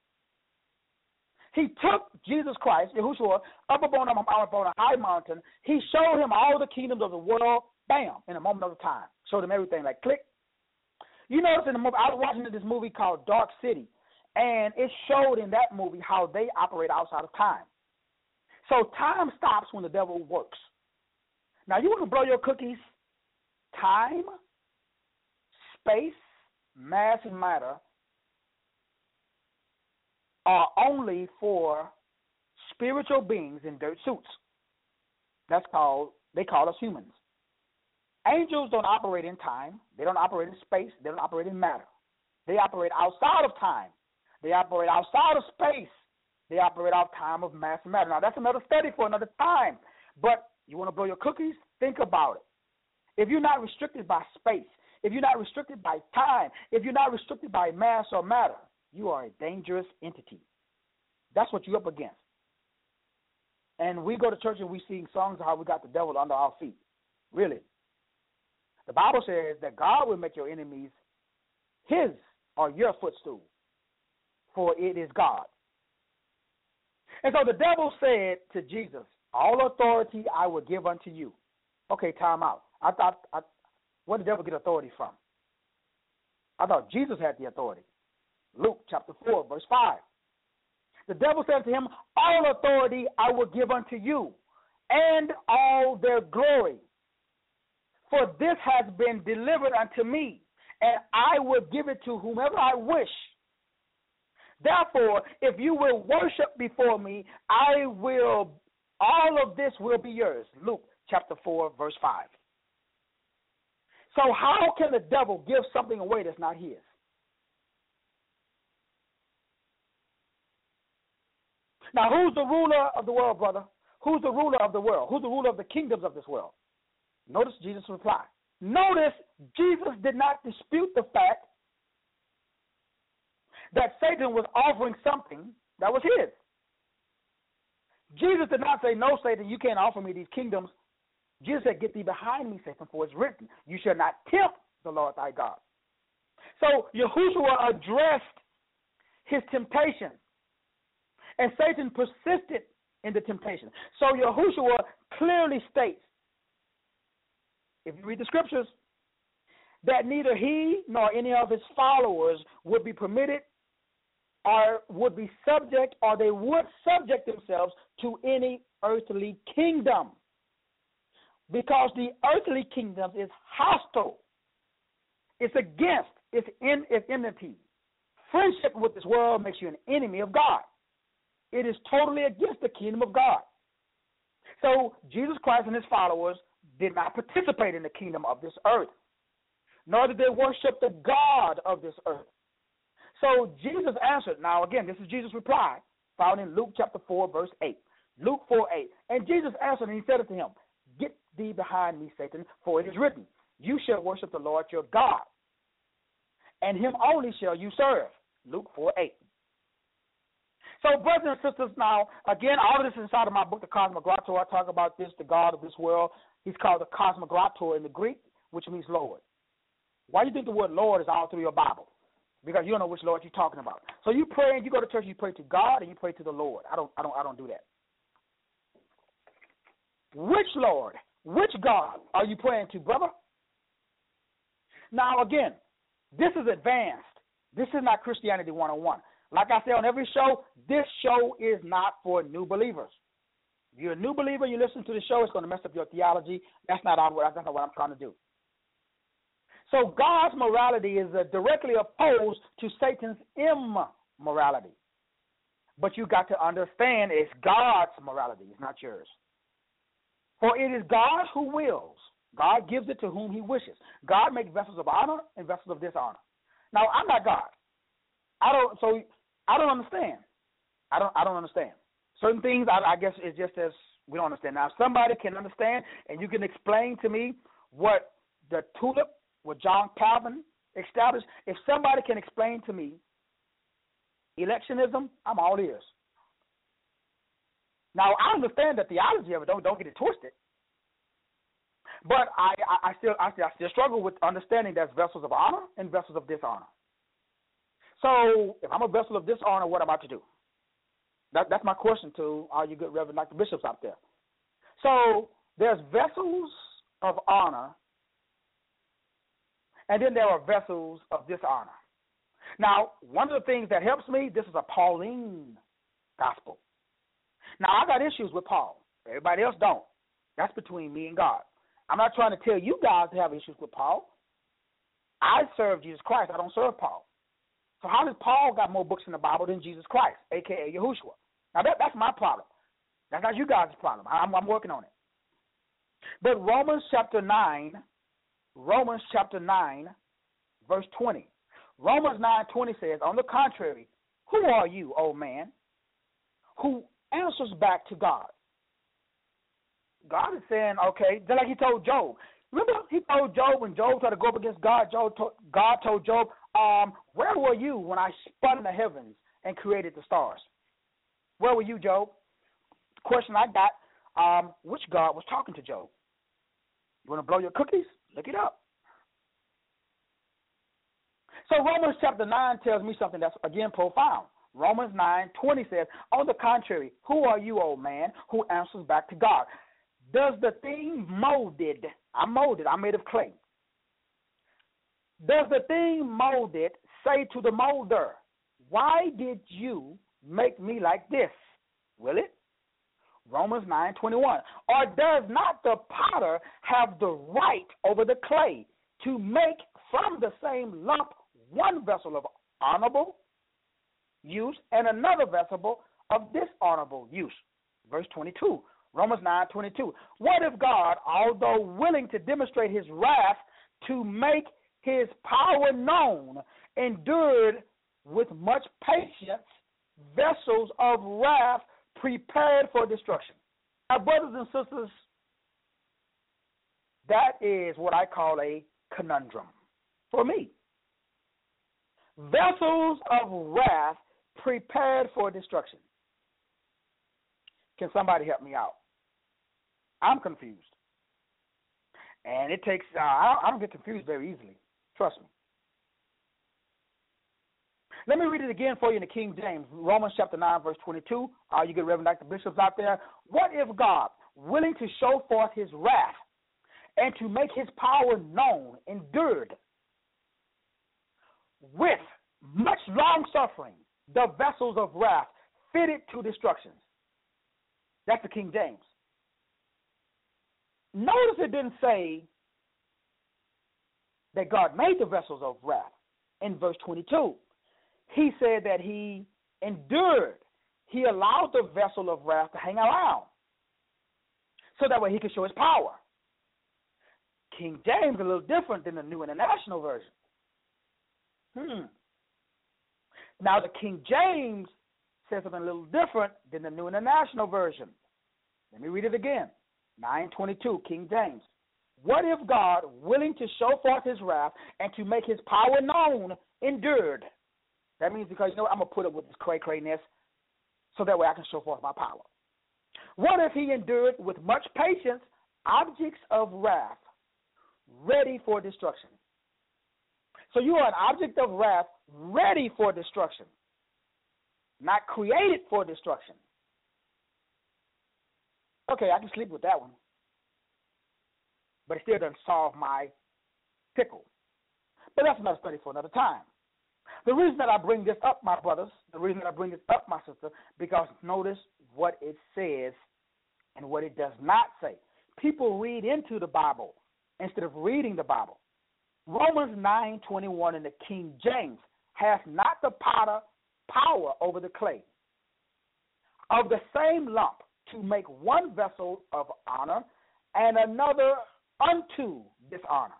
he took Jesus Christ, Yahushua, up upon a high mountain. He showed him all the kingdoms of the world, bam, in a moment of time. Showed him everything, like click. You notice in the movie, I was watching this movie called Dark City, and it showed in that movie how they operate outside of time. So time stops when the devil works. Now, you want to blow your cookies? Time, space, mass, and matter are only for spiritual beings in dirt suits. They call us humans. Angels don't operate in time. They don't operate in space. They don't operate in matter. They operate outside of time. They operate outside of space. They operate out of time of mass and matter. Now, that's another study for another time. But you want to blow your cookies? Think about it. If you're not restricted by space, if you're not restricted by time, if you're not restricted by mass or matter, you are a dangerous entity. That's what you're up against. And we go to church and we sing songs of how we got the devil under our feet. Really. The Bible says that God will make your enemies his or your footstool, for it is God. And so the devil said to Jesus, all authority I will give unto you. Okay, time out. Where did the devil get authority from? I thought Jesus had the authority. Luke chapter 4, verse 5. The devil said to him, all authority I will give unto you, and all their glory. For this has been delivered unto me, and I will give it to whomever I wish. Therefore, if you will worship before me, all of this will be yours. Luke chapter 4, verse 5. So how can the devil give something away that's not his? Now, who's the ruler of the world, brother? Who's the ruler of the world? Who's the ruler of the kingdoms of this world? Notice Jesus' reply. Notice Jesus did not dispute the fact that Satan was offering something that was his. Jesus did not say, no, Satan, you can't offer me these kingdoms. Jesus said, get thee behind me, Satan, for it's written, you shall not tempt the Lord thy God. So Yahushua addressed his temptation, and Satan persisted in the temptation. So Yahushua clearly states, if you read the scriptures, that neither he nor any of his followers would be permitted or would be subject, or they would subject themselves to any earthly kingdom. Because the earthly kingdom is hostile. It's against, it's enmity. Friendship with this world makes you an enemy of God. It is totally against the kingdom of God. So Jesus Christ and his followers did not participate in the kingdom of this earth, nor did they worship the God of this earth. So Jesus answered. Now, again, this is Jesus' reply, found in Luke chapter 4, verse 8. Luke 4, 8. And Jesus answered, and he said unto him, get thee behind me, Satan, for it is written, you shall worship the Lord your God, and him only shall you serve. Luke 4, 8. So, brothers and sisters, now, again, all of this is inside of my book, The Cosmoglotter. I talk about this, the God of this world. He's called the Cosmoglotter in the Greek, which means Lord. Why do you think the word Lord is all through your Bible? because you don't know which Lord you're talking about. So you pray and you go to church, you pray to God and you pray to the Lord. I don't do that. Which Lord, which God are you praying to, brother? Now again, this is advanced. This is not Christianity 101. Like I say on every show, this show is not for new believers. If you're a new believer, you listen to the show, it's going to mess up your theology. That's not what I'm trying to do. So God's morality is directly opposed to Satan's immorality. But you got to understand it's God's morality, it's not yours. For it is God who wills. God gives it to whom he wishes. God makes vessels of honor and vessels of dishonor. Now, I'm not God. I don't understand. I don't understand. Certain things, I guess, it's just as we don't understand. Now, if somebody can understand and you can explain to me what the tulip, what John Calvin established, if somebody can explain to me electionism, I'm all ears. Now, I understand the theology of it. Don't get it twisted. But I still struggle with understanding there's vessels of honor and vessels of dishonor. So if I'm a vessel of dishonor, what am I to do? That's my question to all you good reverend like the bishops out there. So there's vessels of honor, and then there are vessels of dishonor. Now, one of the things that helps me, this is a Pauline gospel. Now, I got issues with Paul. Everybody else don't. That's between me and God. I'm not trying to tell you guys to have issues with Paul. I serve Jesus Christ. I don't serve Paul. So how does Paul got more books in the Bible than Jesus Christ, a.k.a. Yahushua? Now, that's my problem. That's not you guys' problem. I'm working on it. But Romans chapter 9, verse 20. Romans 9:20 says, on the contrary, who are you, O man, who answers back to God? God is saying, okay, just like he told Job. Remember, he told Job when Job tried to go up against God, God told Job, where were you when I spun the heavens and created the stars? Where were you, Job? The question I got, which God was talking to Job? You want to blow your cookies? Look it up. So Romans chapter 9 tells me something that's, again, profound. Romans 9:20 says, on the contrary, who are you, old man, who answers back to God? Does the thing molded, I'm made of clay. Does the thing molded say to the molder, why did you make me like this? Will it? Romans 9:21. Or does not the potter have the right over the clay to make from the same lump one vessel of honorable use and another vessel of dishonorable use? Verse 22. Romans 9:22. What if God, although willing to demonstrate his wrath to make his power known, endured with much patience vessels of wrath prepared for destruction? Now, brothers and sisters, that is what I call a conundrum for me. Vessels of wrath prepared for destruction. Can somebody help me out? I'm confused. And it takes, I don't get confused very easily. Trust me. Let me read it again for you in the King James. Romans chapter 9, verse 22. All you good Reverend like the bishops out there. What if God, willing to show forth his wrath and to make his power known, endured with much long suffering the vessels of wrath fitted to destruction? That's the King James. Notice it didn't say that God made the vessels of wrath in verse 22. He said that he endured. He allowed the vessel of wrath to hang around so that way he could show his power. King James is a little different than the New International Version. Now, the King James says something a little different than the New International Version. Let me read it again. 9:22, King James. What if God, willing to show forth his wrath and to make his power known, endured? That means because, I'm going to put up with this cray-crayness so that way I can show forth my power. What if he endured with much patience objects of wrath ready for destruction? So you are an object of wrath ready for destruction, not created for destruction. Okay, I can sleep with that one, but it still doesn't solve my pickle. But that's another study for another time. The reason that I bring this up, my brothers, the reason that I bring this up, my sister, because notice what it says and what it does not say. People read into the Bible instead of reading the Bible. Romans 9:21 in the King James, hath not the potter power over the clay, of the same lump to make one vessel of honor and another unto dishonor.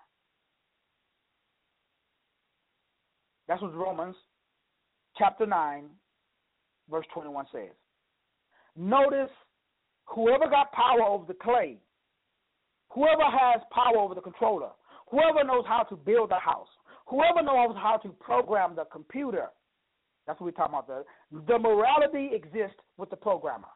That's what Romans chapter 9, verse 21 says. Notice, whoever got power over the clay, whoever has power over the controller, whoever knows how to build a house, whoever knows how to program the computer, that's what we're talking about. The morality exists with the programmer.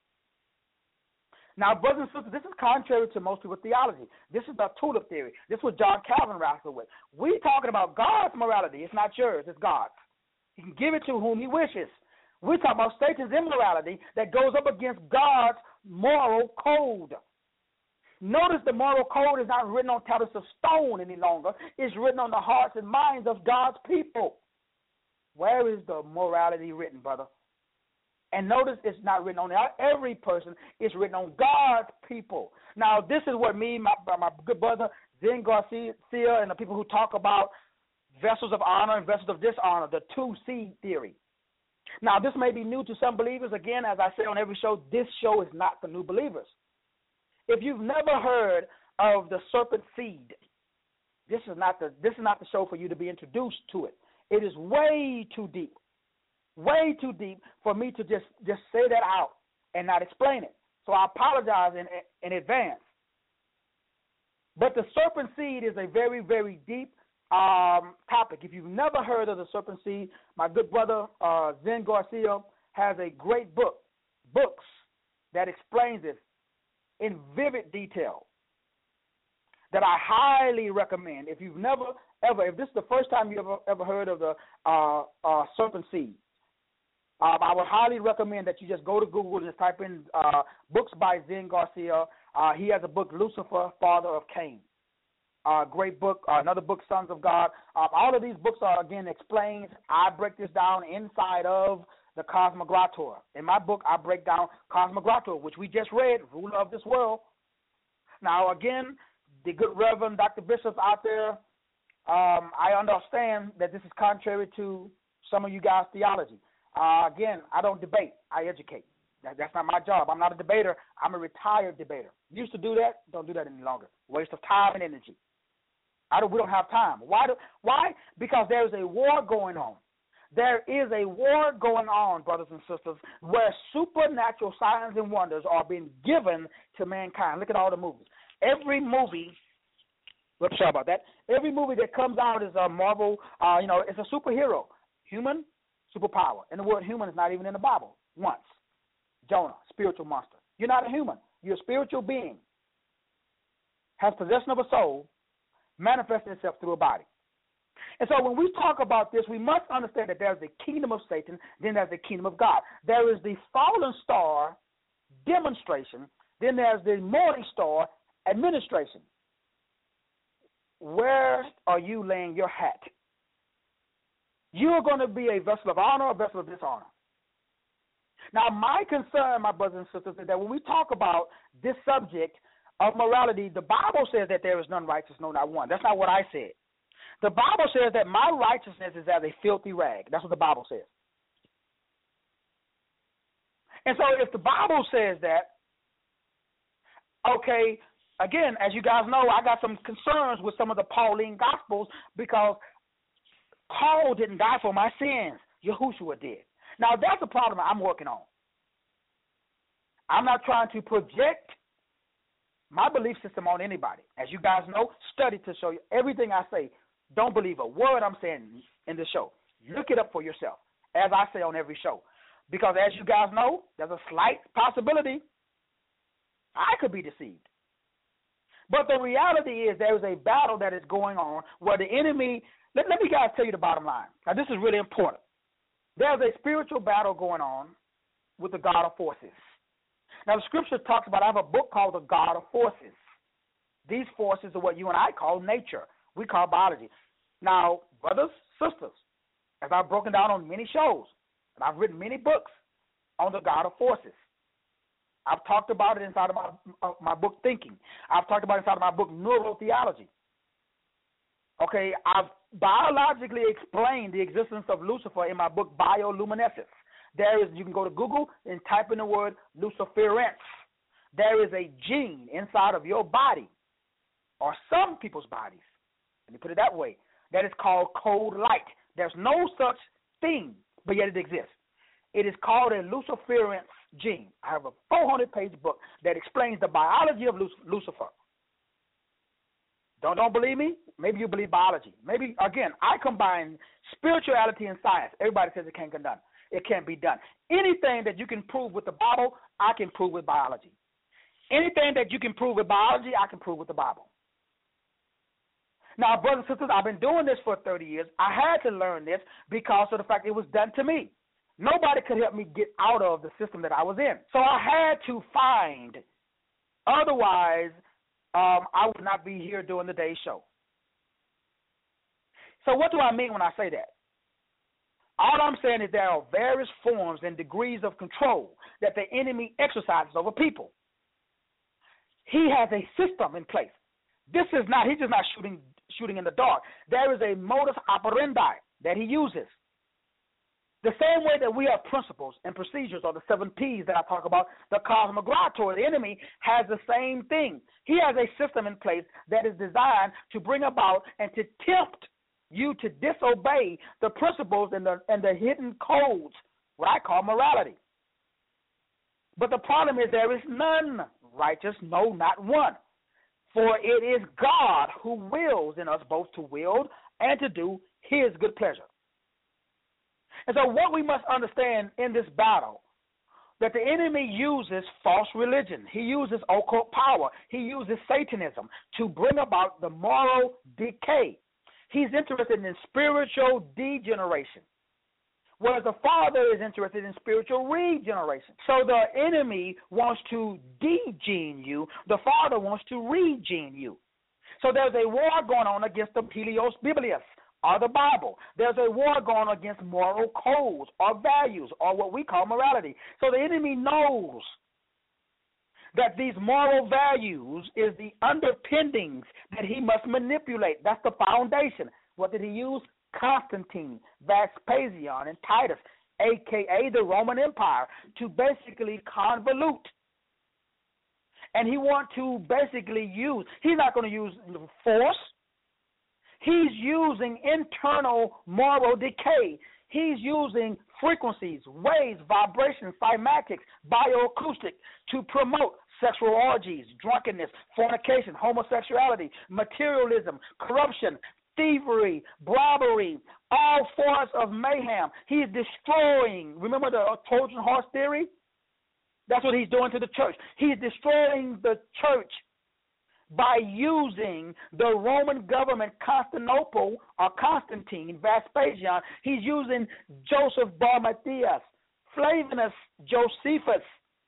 Now, brothers and sisters, this is contrary to most people's theology. This is the tulip theory. This is what John Calvin wrestled with. We're talking about God's morality. It's not yours. It's God's. He can give it to whom he wishes. We're talking about Satan's immorality that goes up against God's moral code. Notice the moral code is not written on tablets of stone any longer. It's written on the hearts and minds of God's people. Where is the morality written, brother? And notice it's not written on every person. It's written on God's people. Now, this is what me, my good brother, Zen Garcia, and the people who talk about vessels of honor and vessels of dishonor, the two-seed theory. Now, this may be new to some believers. Again, as I say on every show, this show is not for new believers. If you've never heard of the serpent seed, this is not the show for you to be introduced to it. It is way too deep for me to just say that out and not explain it. So I apologize in advance. But the serpent seed is a very, very deep topic. If you've never heard of the serpent seed, my good brother Zen Garcia has a great books that explains this in vivid detail that I highly recommend. If you've never, ever, if this is the first time you ever heard of the serpent seed, I would highly recommend that you just go to Google and just type in books by Zen Garcia. He has a book, Lucifer, Father of Cain. Great book. Another book, Sons of God. All of these books are, again, explained. I break this down inside of the Cosmogrator. In my book, I break down Cosmogrator, which we just read, Ruler of This World. Now, again, the good Reverend Dr. Bishop out there, I understand that this is contrary to some of you guys' theology. Again, I don't debate. I educate. That's not my job. I'm not a debater. I'm a retired debater. Used to do that. Don't do that any longer. Waste of time and energy. We don't have time. Why? Because there's a war going on. There is a war going on, brothers and sisters, where supernatural signs and wonders are being given to mankind. Look at all the movies. Every movie, sorry about that. Every movie that comes out is a Marvel, it's a superhero. Human, superpower. And the word human is not even in the Bible once. Jonah, spiritual monster. You're not a human. You're a spiritual being. Has possession of a soul, manifesting itself through a body. And so when we talk about this, we must understand that there's the kingdom of Satan, then there's the kingdom of God. There is the fallen star demonstration, then there's the morning star administration. Where are you laying your hat? You're going to be a vessel of honor or a vessel of dishonor. Now, my concern, my brothers and sisters, is that when we talk about this subject of morality, the Bible says that there is none righteous, no, not one. That's not what I said. The Bible says that my righteousness is as a filthy rag. That's what the Bible says. And so if the Bible says that, okay, again, as you guys know, I got some concerns with some of the Pauline Gospels because Paul didn't die for my sins. Yahushua did. Now, that's a problem I'm working on. I'm not trying to project my belief system on anybody. As you guys know, study to show you everything I say. Don't believe a word I'm saying in this show. Look it up for yourself, as I say on every show. Because as you guys know, there's a slight possibility I could be deceived. But the reality is there is a battle that is going on where the enemy, let me guys tell you the bottom line. Now, this is really important. There's a spiritual battle going on with the God of forces. Now, the scripture talks about, I have a book called The God of Forces. These forces are what you and I call nature. We call biology. Now, brothers, sisters, as I've broken down on many shows, and I've written many books on the God of forces. I've talked about it inside of my book, Thinking. I've talked about it inside of my book, Neurotheology. Okay, I've biologically explained the existence of Lucifer in my book, Bioluminescence. You can go to Google and type in the word luciference. There is a gene inside of your body, or some people's bodies, let me put it that way, that is called cold light. There's no such thing, but yet it exists. It is called a luciference gene. I have a 400-page book that explains the biology of Lucifer. Don't believe me? Maybe you believe biology. Maybe, again, I combine spirituality and science. Everybody says it can't be done. It can't be done. Anything that you can prove with the Bible, I can prove with biology. Anything that you can prove with biology, I can prove with the Bible. Now, brothers and sisters, I've been doing this for 30 years. I had to learn this because of the fact it was done to me. Nobody could help me get out of the system that I was in. So I had to find. Otherwise, I would not be here doing the day's show. So what do I mean when I say that? All I'm saying is there are various forms and degrees of control that the enemy exercises over people. He has a system in place. He's just not shooting in the dark. There is a modus operandi that he uses. The same way that we have principles and procedures, or the 7 P's that I talk about, the cosmograptor, the enemy, has the same thing. He has a system in place that is designed to bring about and to tempt you to disobey the principles and the hidden codes, what I call morality. But the problem is there is none righteous, no, not one. For it is God who wills in us both to will and to do his good pleasure. And so what we must understand in this battle, that the enemy uses false religion. He uses occult power. He uses Satanism to bring about the moral decay. He's interested in spiritual degeneration, whereas the Father is interested in spiritual regeneration. So the enemy wants to de-gene you. The Father wants to re-gene you. So there's a war going on against the Helios Biblius, or the Bible. There's a war going on against moral codes or values, or what we call morality. So the enemy knows that these moral values is the underpinnings that he must manipulate. That's the foundation. What did he use? Constantine, Vespasian, and Titus, a.k.a. the Roman Empire, to basically convolute. And he wants to basically use, he's not going to use force. He's using internal moral decay. He's using frequencies, waves, vibrations, cymatics, bioacoustic to promote sexual orgies, drunkenness, fornication, homosexuality, materialism, corruption, thievery, bribery, all forms of mayhem. He's destroying. Remember the Trojan horse theory? That's what he's doing to the church. He's destroying the church by using the Roman government, Constantinople, or Constantine, Vespasian. He's using Joseph Bar Matthias, Flavianus Josephus,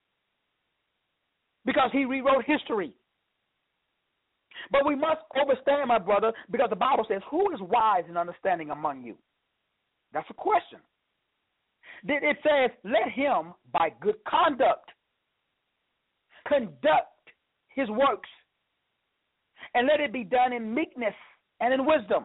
because he rewrote history. But we must understand, my brother, because the Bible says, who is wise and understanding among you? That's a question. Then it says, let him, by good conduct, conduct his works, and let it be done in meekness and in wisdom.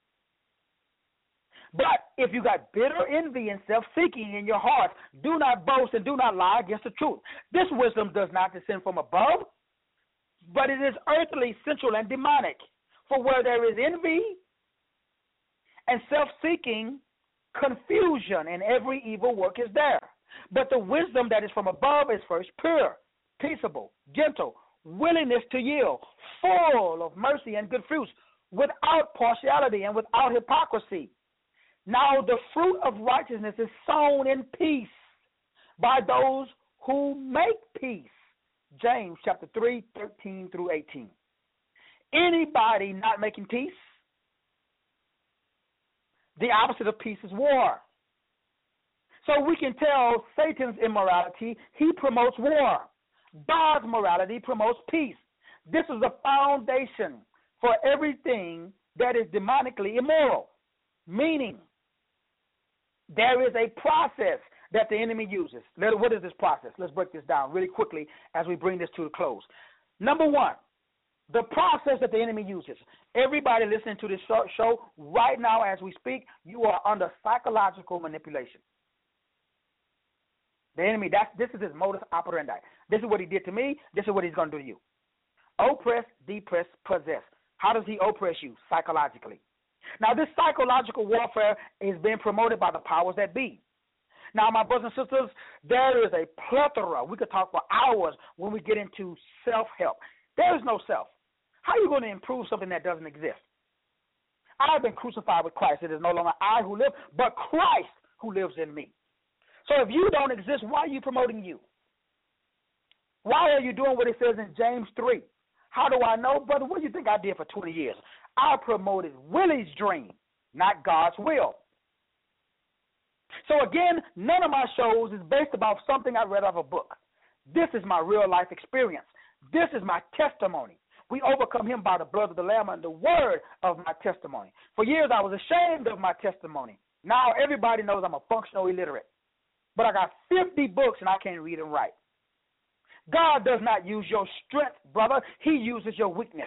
But if you got bitter envy and self-seeking in your heart, do not boast and do not lie against the truth. This wisdom does not descend from above, but it is earthly, sensual, and demonic. For where there is envy and self-seeking, confusion and every evil work is there. But the wisdom that is from above is first pure, peaceable, gentle, willingness to yield, full of mercy and good fruits, without partiality and without hypocrisy. Now the fruit of righteousness is sown in peace by those who make peace. James chapter 3, 13 through 18. Anybody not making peace, the opposite of peace is war. So we can tell Satan's immorality, he promotes war. God's morality promotes peace. This is the foundation for everything that is demonically immoral, meaning there is a process that the enemy uses. What is this process? Let's break this down really quickly as we bring this to a close. Number one, the process that the enemy uses. Everybody listening to this show right now as we speak, you are under psychological manipulation. The enemy, this is his modus operandi. This is what he did to me. This is what he's going to do to you. Oppress, depress, possess. How does he oppress you? Psychologically. Now, this psychological warfare is being promoted by the powers that be. Now, my brothers and sisters, there is a plethora. We could talk for hours when we get into self-help. There is no self. How are you going to improve something that doesn't exist? I have been crucified with Christ. It is no longer I who live, but Christ who lives in me. So if you don't exist, why are you promoting you? Why are you doing what it says in James 3? How do I know? Brother, what do you think I did for 20 years? I promoted Willie's dream, not God's will. So again, none of my shows is based about something I read off a book. This is my real life experience. This is my testimony. We overcome him by the blood of the Lamb and the word of my testimony. For years I was ashamed of my testimony. Now everybody knows I'm a functional illiterate. But I got 50 books and I can't read and write. God does not use your strength, brother. He uses your weakness.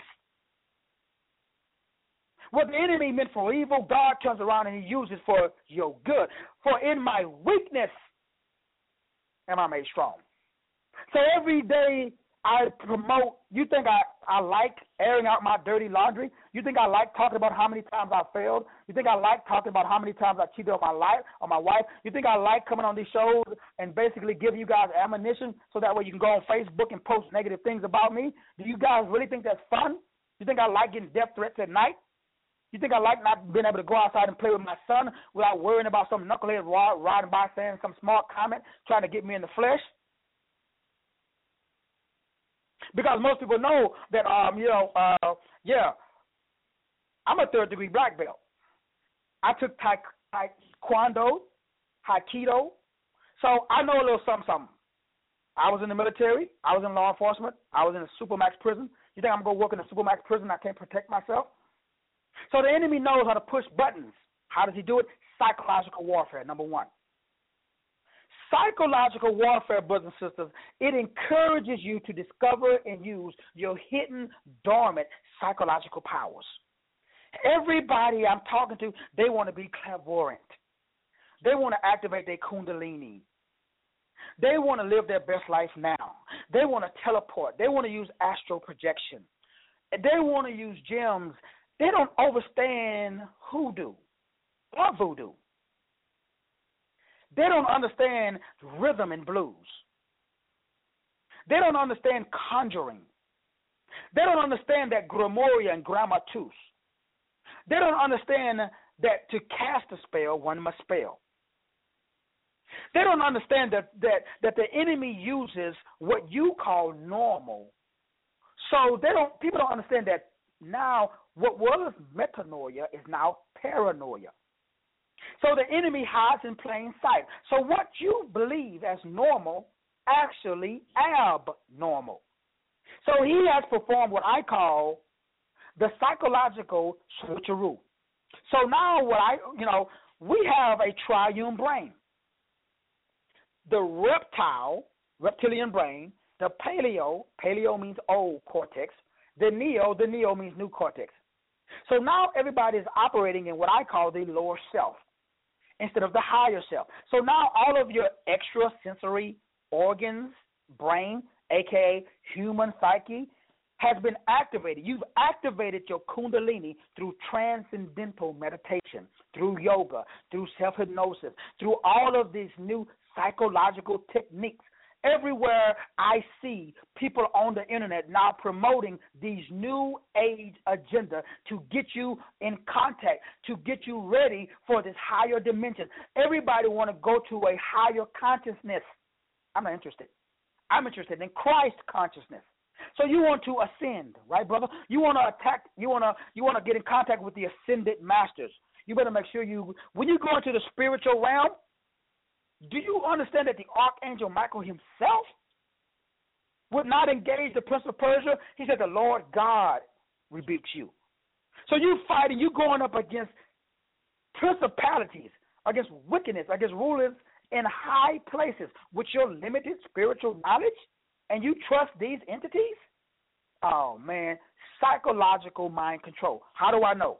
What the enemy meant for evil, God turns around and he uses for your good. For in my weakness am I made strong. So every day I promote, you think I like airing out my dirty laundry? You think I like talking about how many times I failed? You think I like talking about how many times I cheated on my wife? You think I like coming on these shows and basically give you guys ammunition so that way you can go on Facebook and post negative things about me? Do you guys really think that's fun? You think I like getting death threats at night? You think I like not being able to go outside and play with my son without worrying about some knucklehead riding by saying some smart comment trying to get me in the flesh? Because most people know that, I'm a third-degree black belt. I took taekwondo, aikido, so I know a little something. I was in the military. I was in law enforcement. I was in a supermax prison. You think I'm going to work in a supermax prison? I can't protect myself? So the enemy knows how to push buttons. How does he do it? Psychological warfare, number one. Psychological warfare, brothers and sisters, it encourages you to discover and use your hidden, dormant psychological powers. Everybody I'm talking to, they want to be clairvoyant. They want to activate their kundalini. They want to live their best life now. They want to teleport. They want to use astral projection. They want to use gems. They don't understand hoodoo or voodoo. They don't understand rhythm and blues. They don't understand conjuring. They don't understand that grimoire and grammatus. They don't understand that to cast a spell, one must spell. They don't understand that the enemy uses what you call normal. So people don't understand that now what was metanoia is now paranoia. So the enemy hides in plain sight. So what you believe as normal, actually abnormal. So he has performed what I call the psychological switcheroo. So now we have a triune brain. The reptilian brain, the paleo means old cortex, the neo means new cortex. So now everybody is operating in what I call the lower self instead of the higher self. So now all of your extrasensory organs, brain, a.k.a. human psyche, has been activated. You've activated your kundalini through transcendental meditation, through yoga, through self-hypnosis, through all of these new psychological techniques. Everywhere I see people on the internet now promoting these new age agenda to get you in contact, to get you ready for this higher dimension. Everybody want to go to a higher consciousness. I'm not interested. I'm interested in Christ consciousness. So you want to ascend, right, brother? You want to attack. You want to get in contact with the ascended masters. You better make sure when you go into the spiritual realm, do you understand that the archangel Michael himself would not engage the prince of Persia? He said, the Lord God rebukes you. So you fighting, you going up against principalities, against wickedness, against rulers in high places with your limited spiritual knowledge, and you trust these entities? Oh, man, psychological mind control. How do I know?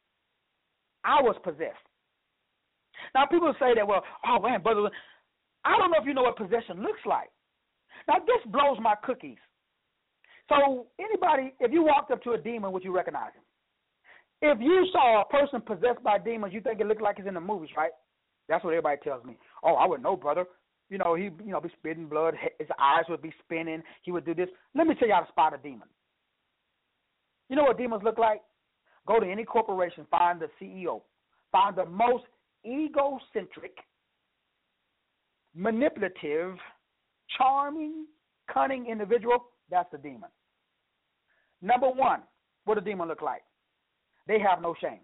I was possessed. Now, people say that, well, oh, man, brother, I don't know if you know what possession looks like. Now, this blows my cookies. So, anybody, if you walked up to a demon, would you recognize him? If you saw a person possessed by demons, you think it looked like it's in the movies, right? That's what everybody tells me. Oh, I wouldn't know, brother. He be spitting blood. His eyes would be spinning. He would do this. Let me tell you how to spot a demon. You know what demons look like? Go to any corporation, find the CEO, find the most egocentric, manipulative, charming, cunning individual. That's the demon. Number one, what does a demon look like? They have no shame.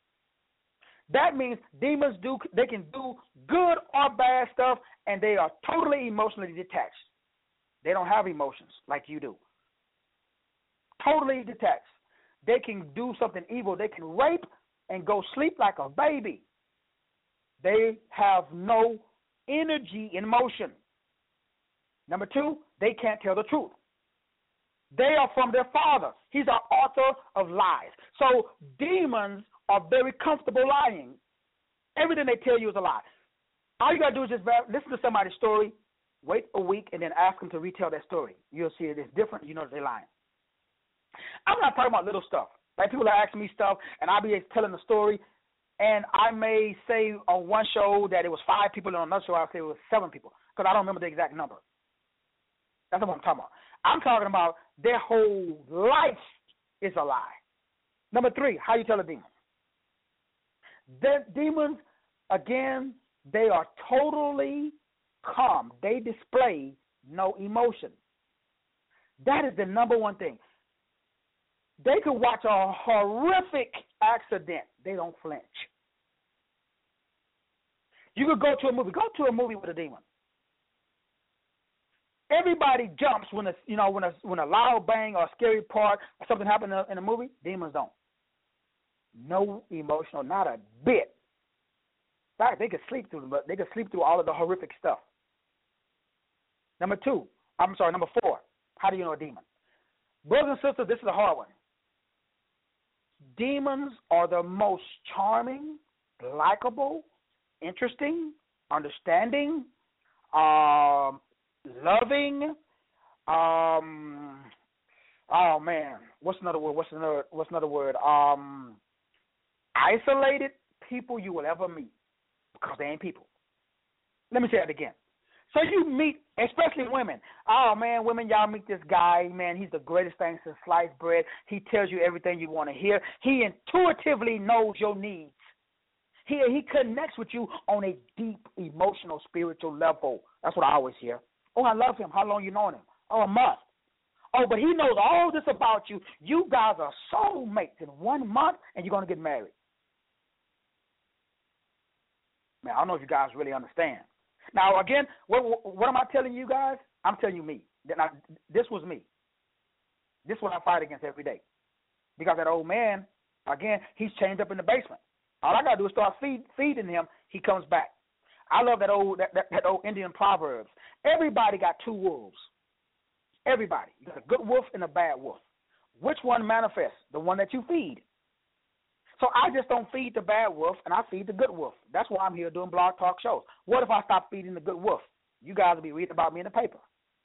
That means demons they can do good or bad stuff, and they are totally emotionally detached. They don't have emotions like you do. Totally detached. They can do something evil. They can rape and go sleep like a baby. They have no energy in motion. Number two, they can't tell the truth. They are from their father. He's the author of lies. So demons are very comfortable lying. Everything they tell you is a lie. All you got to do is just listen to somebody's story, wait a week, and then ask them to retell that story. You'll see it is different. You know that they're lying. I'm not talking about little stuff. Like people are asking me stuff, and I'll be telling the story, and I may say on one show that it was 5 people, and on another show I'll say it was 7 people, because I don't remember the exact number. That's what I'm talking about. I'm talking about their whole life is a lie. Number 3, how you tell a demon? The demons, again, they are totally calm. They display no emotion. That is the number one thing. They could watch a horrific accident. They don't flinch. You could go to a movie. Go to a movie with a demon. Everybody jumps when a loud bang or a scary part or something happens in a movie. Demons don't. No emotional, not a bit. In fact, they could sleep through all of the horrific stuff. Number 4. How do you know a demon? Brothers and sisters, this is a hard one. Demons are the most charming, likable, interesting, understanding, loving. Oh man, what's another word? Isolated people you will ever meet, because they ain't people. Let me say that again. So you meet, especially women. Oh, man, women, y'all meet this guy. Man, he's the greatest thing since sliced bread. He tells you everything you want to hear. He intuitively knows your needs. He connects with you on a deep, emotional, spiritual level. That's what I always hear. Oh, I love him. How long you known him? Oh, a month. Oh, but he knows all this about you. You guys are soulmates in 1 month, and you're going to get married. Man, I don't know if you guys really understand. Now, again, what am I telling you guys? I'm telling you me. This was me. This is what I fight against every day. Because that old man, again, he's chained up in the basement. All I got to do is start feeding him. He comes back. I love that old Indian Proverbs. Everybody got 2 wolves. Everybody. You got a good wolf and a bad wolf. Which one manifests? The one that you feed. So I just don't feed the bad wolf, and I feed the good wolf. That's why I'm here doing blog talk shows. What if I stop feeding the good wolf? You guys will be reading about me in the paper.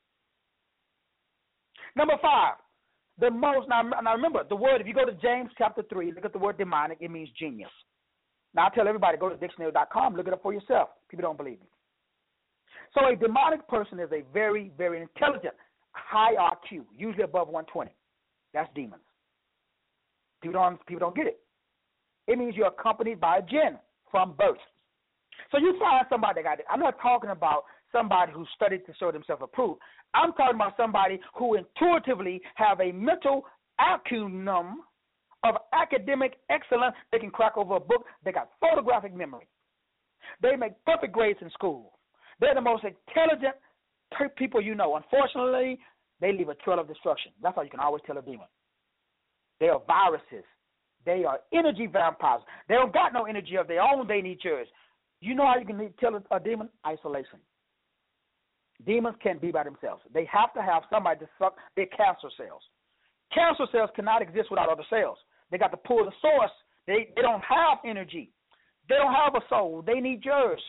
Number 5, now remember, the word, if you go to James chapter 3, look at the word demonic, it means genius. Now I tell everybody, go to dictionary.com, look it up for yourself. People don't believe me. So a demonic person is a very, very intelligent, high IQ, usually above 120. That's demons. People don't get it. It means you're accompanied by a jinn from birth. So you find somebody that got it. I'm not talking about somebody who studied to show themselves approved. I'm talking about somebody who intuitively have a mental acumen of academic excellence. They can crack over a book. They got photographic memory. They make perfect grades in school. They're the most intelligent people you know. Unfortunately, they leave a trail of destruction. That's how you can always tell a demon. They are viruses. They are energy vampires. They don't got no energy of their own. They need yours. You know how you can tell a demon? Isolation. Demons can't be by themselves. They have to have somebody to suck their cancer cells. Cancer cells cannot exist without other cells. They got to pull the source. They don't have energy. They don't have a soul. They need yours.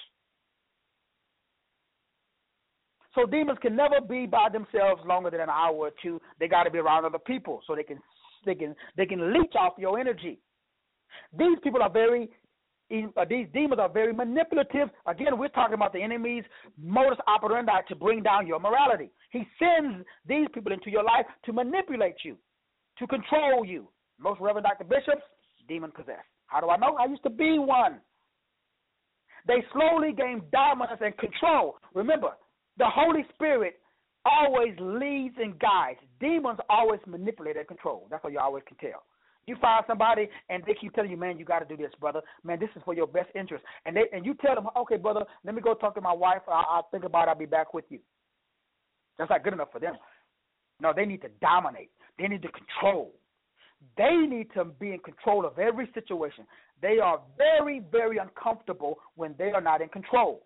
So demons can never be by themselves longer than an hour or two. They got to be around other people so they can leech off your energy. These people are these demons are very manipulative. Again, we're talking about the enemy's modus operandi to bring down your morality. He sends these people into your life to manipulate you, to control you. Most Reverend Dr. Bishops, demon possessed. How do I know? I used to be one. They slowly gain dominance and control. Remember, the Holy Spirit always leads and guides. Demons always manipulate and control. That's what you always can tell. You find somebody and they keep telling you, man, you got to do this, brother. Man, this is for your best interest. And you tell them, okay, brother, let me go talk to my wife. I'll think about it. I'll be back with you. That's not good enough for them. No, they need to dominate. They need to control. They need to be in control of every situation. They are very, very uncomfortable when they are not in control.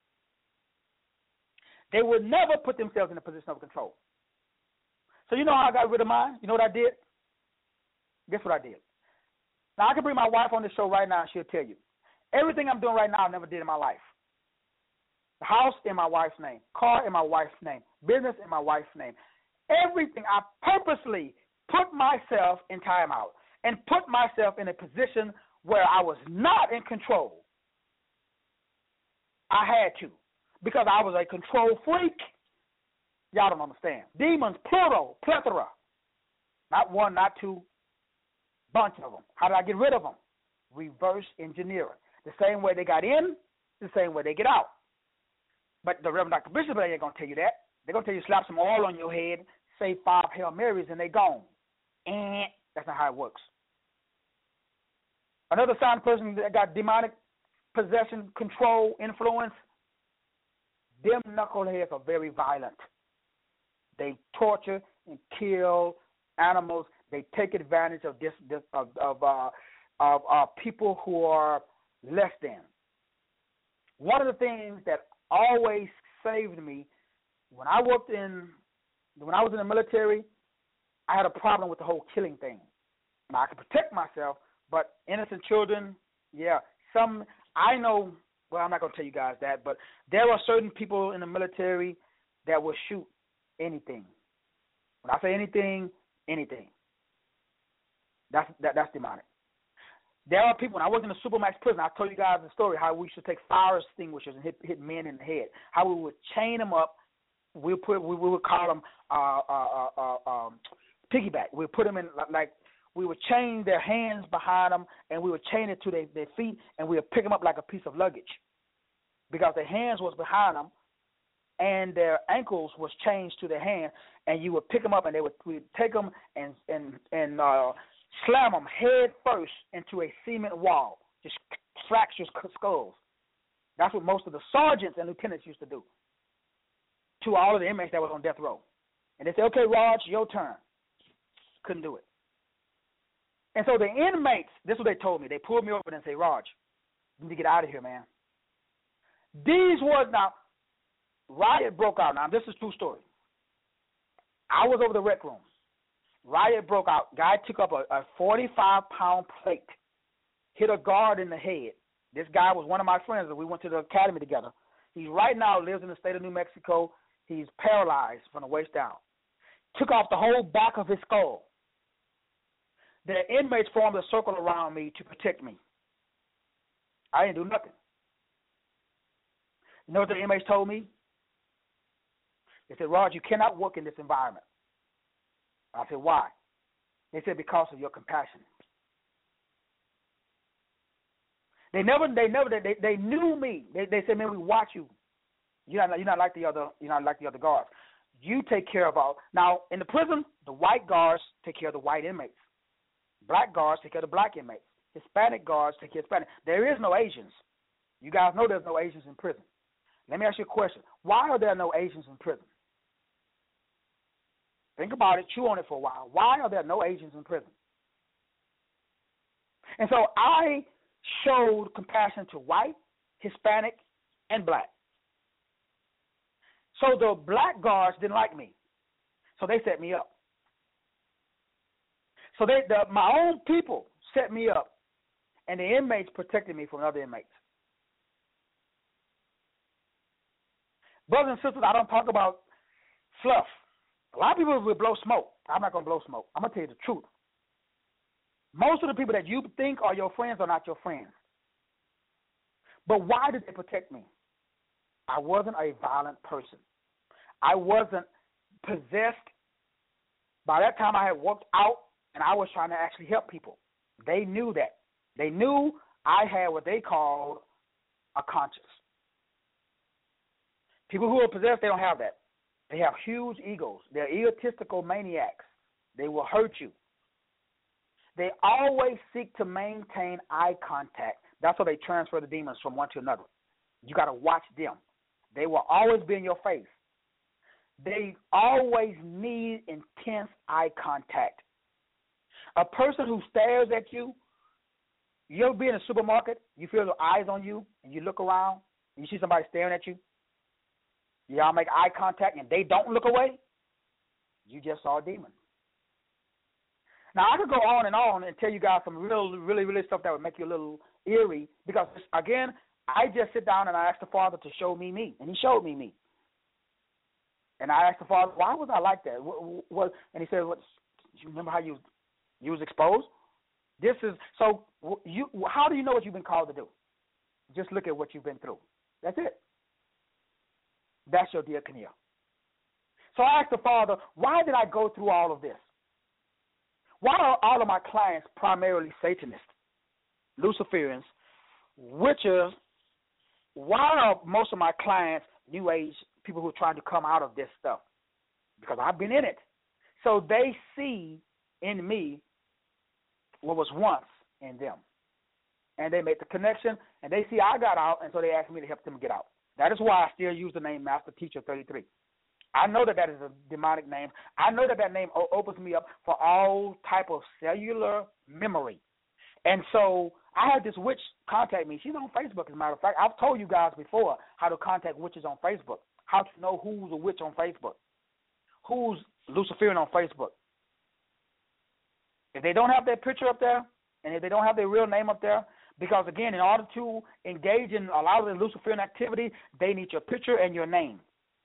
They would never put themselves in a position of control. So you know how I got rid of mine? You know what I did? Guess what I did? Now, I can bring my wife on the show right now and she'll tell you. Everything I'm doing right now I never did in my life. The house in my wife's name. Car in my wife's name. Business in my wife's name. Everything I purposely put myself in timeout and put myself in a position where I was not in control. I had to because I was a control freak. Y'all don't understand. Demons, plural, plethora. Not one, not two, bunch of them. How did I get rid of them? Reverse engineering. The same way they got in, the same way they get out. But the Reverend Dr. Bishop ain't going to tell you that. They're going to tell you slap some oil on your head, say 5 Hail Marys, and they gone. And that's not how it works. Another sign person that got demonic possession, control, influence, them knuckleheads are very violent. They torture and kill animals. They take advantage of people who are less than. One of the things that always saved me when I was in the military, I had a problem with the whole killing thing. Now, I could protect myself, but innocent children, yeah, I know. Well, I'm not going to tell you guys that, but there are certain people in the military that will shoot anything. When I say anything, anything. That's demonic. There are people, when I worked in the Supermax prison, I told you guys the story how we should take fire extinguishers and hit men in the head, how we would chain them up. We would call them piggyback. We would put them in, like, we would chain their hands behind them, and we would chain it to their feet, and we would pick them up like a piece of luggage because their hands was behind them, and their ankles was chained to their hand, and you would pick them up, and we'd take them and slam them head first into a cement wall, just fracture skulls. That's what most of the sergeants and lieutenants used to do to all of the inmates that was on death row. And they say, okay, Raj, your turn. Couldn't do it. And so the inmates, this is what they told me. They pulled me over and say, Raj, you need to get out of here, man. These words, now, riot broke out. Now, this is a true story. I was over the rec room. Riot broke out. Guy took up a 45-pound plate, hit a guard in the head. This guy was one of my friends, and we went to the academy together. He right now lives in the state of New Mexico. He's paralyzed from the waist down. Took off the whole back of his skull. The inmates formed a circle around me to protect me. I didn't do nothing. You know what the inmates told me? They said, Raj, you cannot work in this environment. I said, why? They said, because of your compassion. They knew me. They said, man, we watch you. You're not like the other. You're not like the other guards. You take care of all. Now in the prison, the white guards take care of the white inmates. Black guards take care of the black inmates. Hispanic guards take care of Hispanic. There is no Asians. You guys know there's no Asians in prison. Let me ask you a question. Why are there no Asians in prison? Think about it. Chew on it for a while. Why are there no Asians in prison? And so I showed compassion to white, Hispanic, and black. So the black guards didn't like me. So they set me up. So my own people set me up, and the inmates protected me from other inmates. Brothers and sisters, I don't talk about fluff. A lot of people will blow smoke. I'm not going to blow smoke. I'm going to tell you the truth. Most of the people that you think are your friends are not your friends. But why did they protect me? I wasn't a violent person. I wasn't possessed. By that time, I had worked out, and I was trying to actually help people. They knew that. They knew I had what they called a conscience. People who are possessed, they don't have that. They have huge egos. They're egotistical maniacs. They will hurt you. They always seek to maintain eye contact. That's how they transfer the demons from one to another. You got to watch them. They will always be in your face. They always need intense eye contact. A person who stares at you, you ever be in a supermarket, you feel the eyes on you, and you look around, and you see somebody staring at you, y'all make eye contact, and they don't look away, you just saw a demon. Now, I could go on and tell you guys some really stuff that would make you a little eerie, because, again, I just sit down and I ask the Father to show me me, and he showed me me. And I asked the Father, why was I like that? And he said, you remember how you was exposed? So how do you know what you've been called to do? Just look at what you've been through. That's it. That's your diakonia. So I asked the Father, why did I go through all of this? Why are all of my clients primarily Satanists, Luciferians, witches? Why are most of my clients New Age people who are trying to come out of this stuff? Because I've been in it. So they see in me what was once in them. And they make the connection, and they see I got out, and so they ask me to help them get out. That is why I still use the name Master Teacher 33. I know that is a demonic name. I know that name opens me up for all type of cellular memory. And so I had this witch contact me. She's on Facebook, as a matter of fact. I've told you guys before how to contact witches on Facebook, how to know who's a witch on Facebook, who's Luciferian on Facebook. If they don't have their picture up there, and if they don't have their real name up there, because, again, in order to engage in a lot of the Luciferian activity, they need your picture and your name.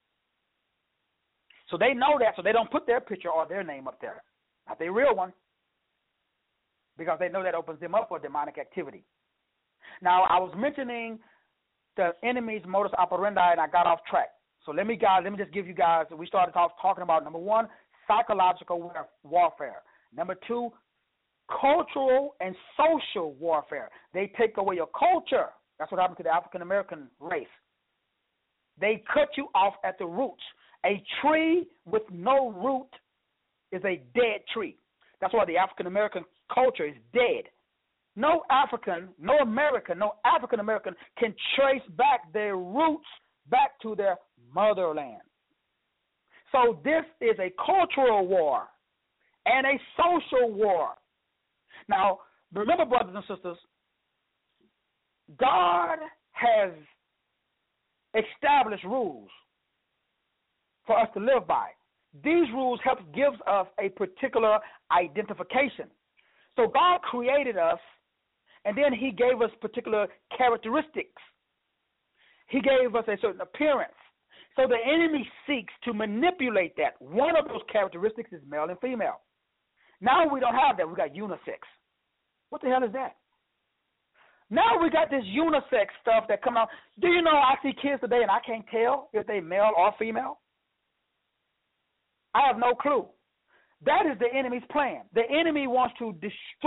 So they know that, so they don't put their picture or their name up there, not their real one, because they know that opens them up for demonic activity. Now, I was mentioning the enemy's modus operandi, and I got off track. So let me just give you guys, we started talking about, number one, psychological warfare. Number two, cultural and social warfare. They take away your culture. That's what happened to the African-American race. They cut you off at the roots. A tree with no root is a dead tree. That's why the African-American culture is dead. No African, no American, no African-American can trace back their roots back to their motherland. So this is a cultural war and a social war. Now, remember, brothers and sisters, God has established rules for us to live by. These rules gives us a particular identification. So God created us, and then he gave us particular characteristics. He gave us a certain appearance. So the enemy seeks to manipulate that. One of those characteristics is male and female. Now we don't have that. We got unisex. What the hell is that? Now we got this unisex stuff that come out. Do you know I see kids today and I can't tell if they male or female? I have no clue. That is the enemy's plan. The enemy wants to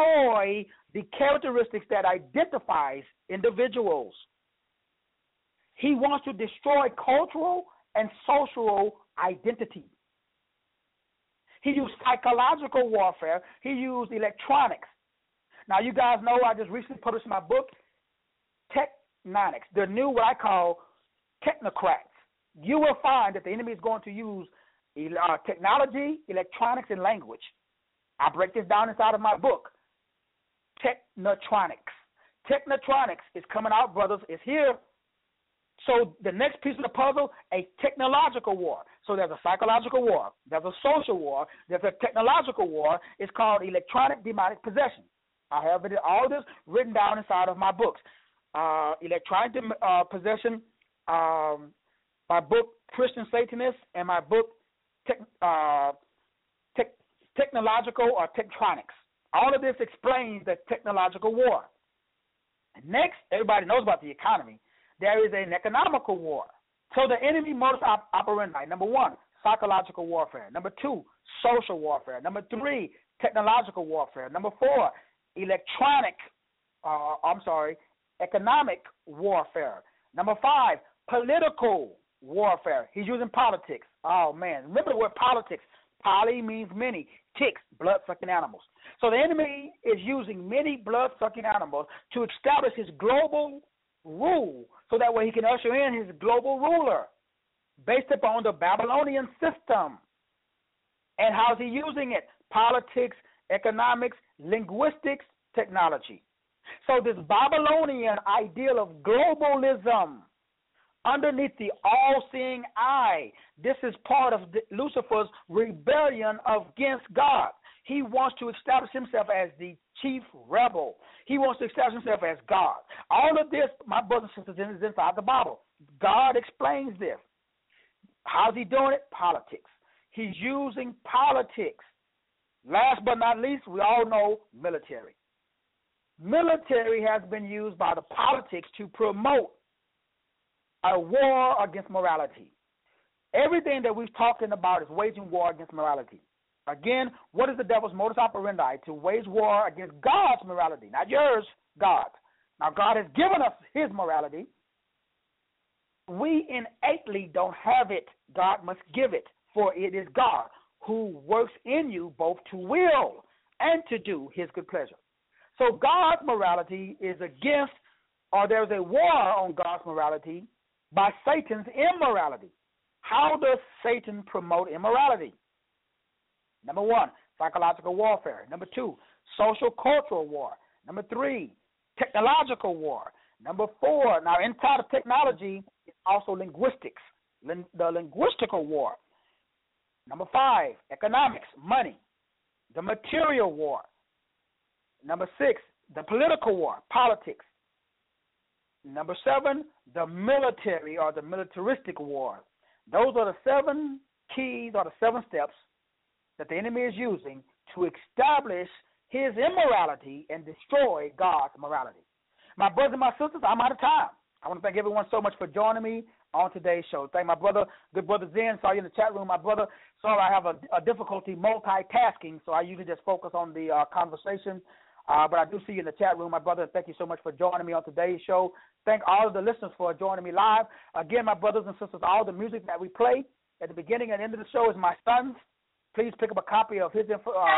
destroy the characteristics that identifies individuals. He wants to destroy cultural and social identity. He used psychological warfare. He used electronics. Now, you guys know I just recently published my book, Technonics, the new what I call technocrats. You will find that the enemy is going to use technology, electronics, and language. I break this down inside of my book, Technotronics. Technotronics is coming out, brothers. It's here. So the next piece of the puzzle, a technological war. So there's a psychological war. There's a social war. There's a technological war. It's called electronic demonic possession. I have all this written down inside of my books. Electronic possession, my book, Christian Satanists, and my book, Technological or Tektronics. All of this explains the technological war. Next, everybody knows about the economy. There is an economical war. So the enemy modus operandi, number one, psychological warfare. Number two, social warfare. Number three, technological warfare. Number four, economic warfare. Number five, political warfare. He's using politics. Oh, man. Remember the word politics. Poly means many. Ticks, blood-sucking animals. So the enemy is using many blood-sucking animals to establish his global rule so that way he can usher in his global ruler based upon the Babylonian system. And how's he using it? Politics, economics, linguistics, technology. So this Babylonian ideal of globalism underneath the all-seeing eye, this is part of Lucifer's rebellion against God. He wants to establish himself as the chief rebel. He wants to establish himself as God. All of this, my brothers and sisters, is inside the Bible. God explains this. How's he doing it? Politics. He's using politics. Last but not least, we all know military. Military has been used by the politics to promote a war against morality. Everything that we've talked about is waging war against morality. Again, what is the devil's modus operandi? To wage war against God's morality, not yours, God. Now, God has given us his morality. We innately don't have it. God must give it, for it is God who works in you both to will and to do his good pleasure. So God's morality is against, or there's a war on God's morality by Satan's immorality. How does Satan promote immorality? Number one, psychological warfare. Number two, social cultural war. Number three, technological war. Number four, now inside of technology, it's also linguistics, the linguistical war. Number five, economics, money, the material war. Number six, the political war, politics. Number seven, the military or the militaristic war. Those are the seven keys or the seven steps that the enemy is using to establish his immorality and destroy God's morality. My brothers and my sisters, I'm out of time. I want to thank everyone so much for joining me on today's show. Thank my brother, good brother Zen. Saw you in the chat room. My brother, sorry I have a difficulty multitasking, so I usually just focus on the conversation. But I do see you in the chat room, my brother. Thank you so much for joining me on today's show. Thank all of the listeners for joining me live. Again, my brothers and sisters, all the music that we play at the beginning and end of the show is my son's. Please pick up a copy of his CD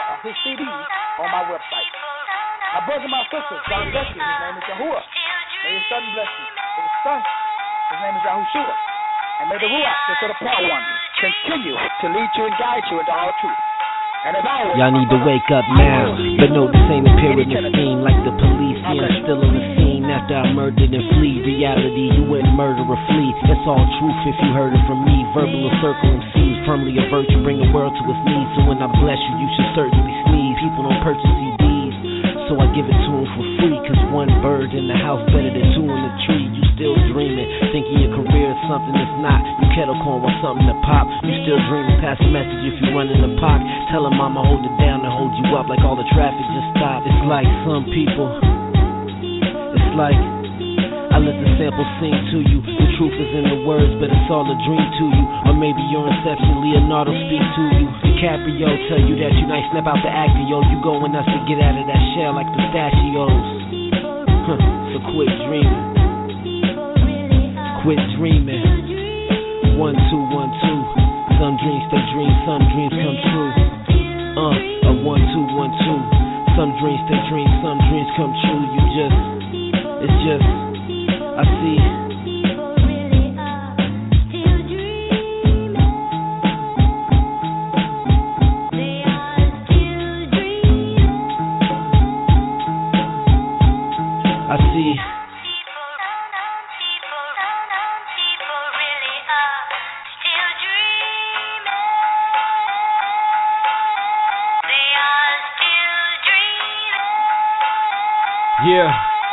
on my website. My brothers and my sisters, God bless you. His name is Yahuwah. May his son bless you. His son, his name is Yahushua. And may the Ruach, the sort of part one, continue to lead you and guide you into all truth. Y'all need to wake up now, but no, this ain't a pyramid scheme like the police. Yeah, I'm still on the scene after I murdered and flee. Reality, you wouldn't murder or flee. It's all truth if you heard it from me. Verbal or circle MCs, firmly a virtue, bring the world to its knees. So when I bless you, you should certainly sneeze. People don't purchase CDs, so I give it to them for free. Cause one bird in the house better than two in the tree. You still dreaming, thinking your career is something that's not. You kettle corn with something to pop. You still dreaming, pass a message if you run in the park. Tell them I'ma hold it down and hold you up like all the traffic just stopped. It's like some people, it's like I let the sample sing to you. The truth is in the words, but it's all a dream to you. Or maybe your inception, Leonardo speak to you. DiCaprio tell you that you nice, snap out the actio. You going nuts to get out of that shell like pistachios. So quit dreaming. quit dreaming. 1, 2, 1, 2. Some dreams stay dreams, some dreams come true. A 1, 2, 1, 2. Some dreams stay dreams, some dreams come true. It's just, I see. I see. Yeah.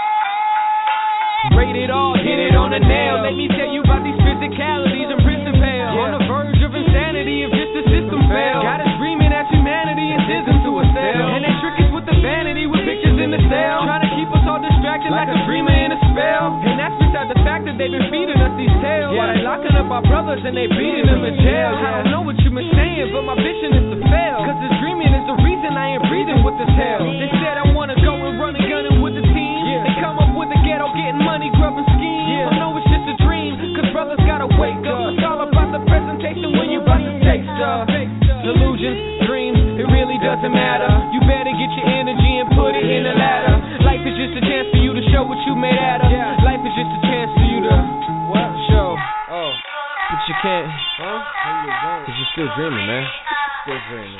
Rated R, hit it on the nail. Let me tell you about these physicalities and prison pale. On the verge of insanity if just the system fails. Got us dreaming at humanity and scissors to a cell. And they trick us with the vanity with pictures in the cell. Trying to keep us all distracted like a dreamer in a spell. And that's beside the fact that they've been feeding us these tales. While they locking up our brothers and they beating them in jail. I don't know what you've been saying, but my vision is to fail. Cause this dreaming is the reason I ain't breathing with this hell. They said I wanna go and run and gun with the team. They come up with the ghetto, getting money, grubbing schemes. I know it's just a dream, cause brothers gotta wake up. It's all about the presentation when you about to take stuff. Illusions, dreams, it really doesn't matter. You better get your energy and put it in the ladder. Life is just a chance for you to show what you made out of. Life is just a chance for you to show. Oh, but you can't, cause you're still dreaming, man. Still dreaming.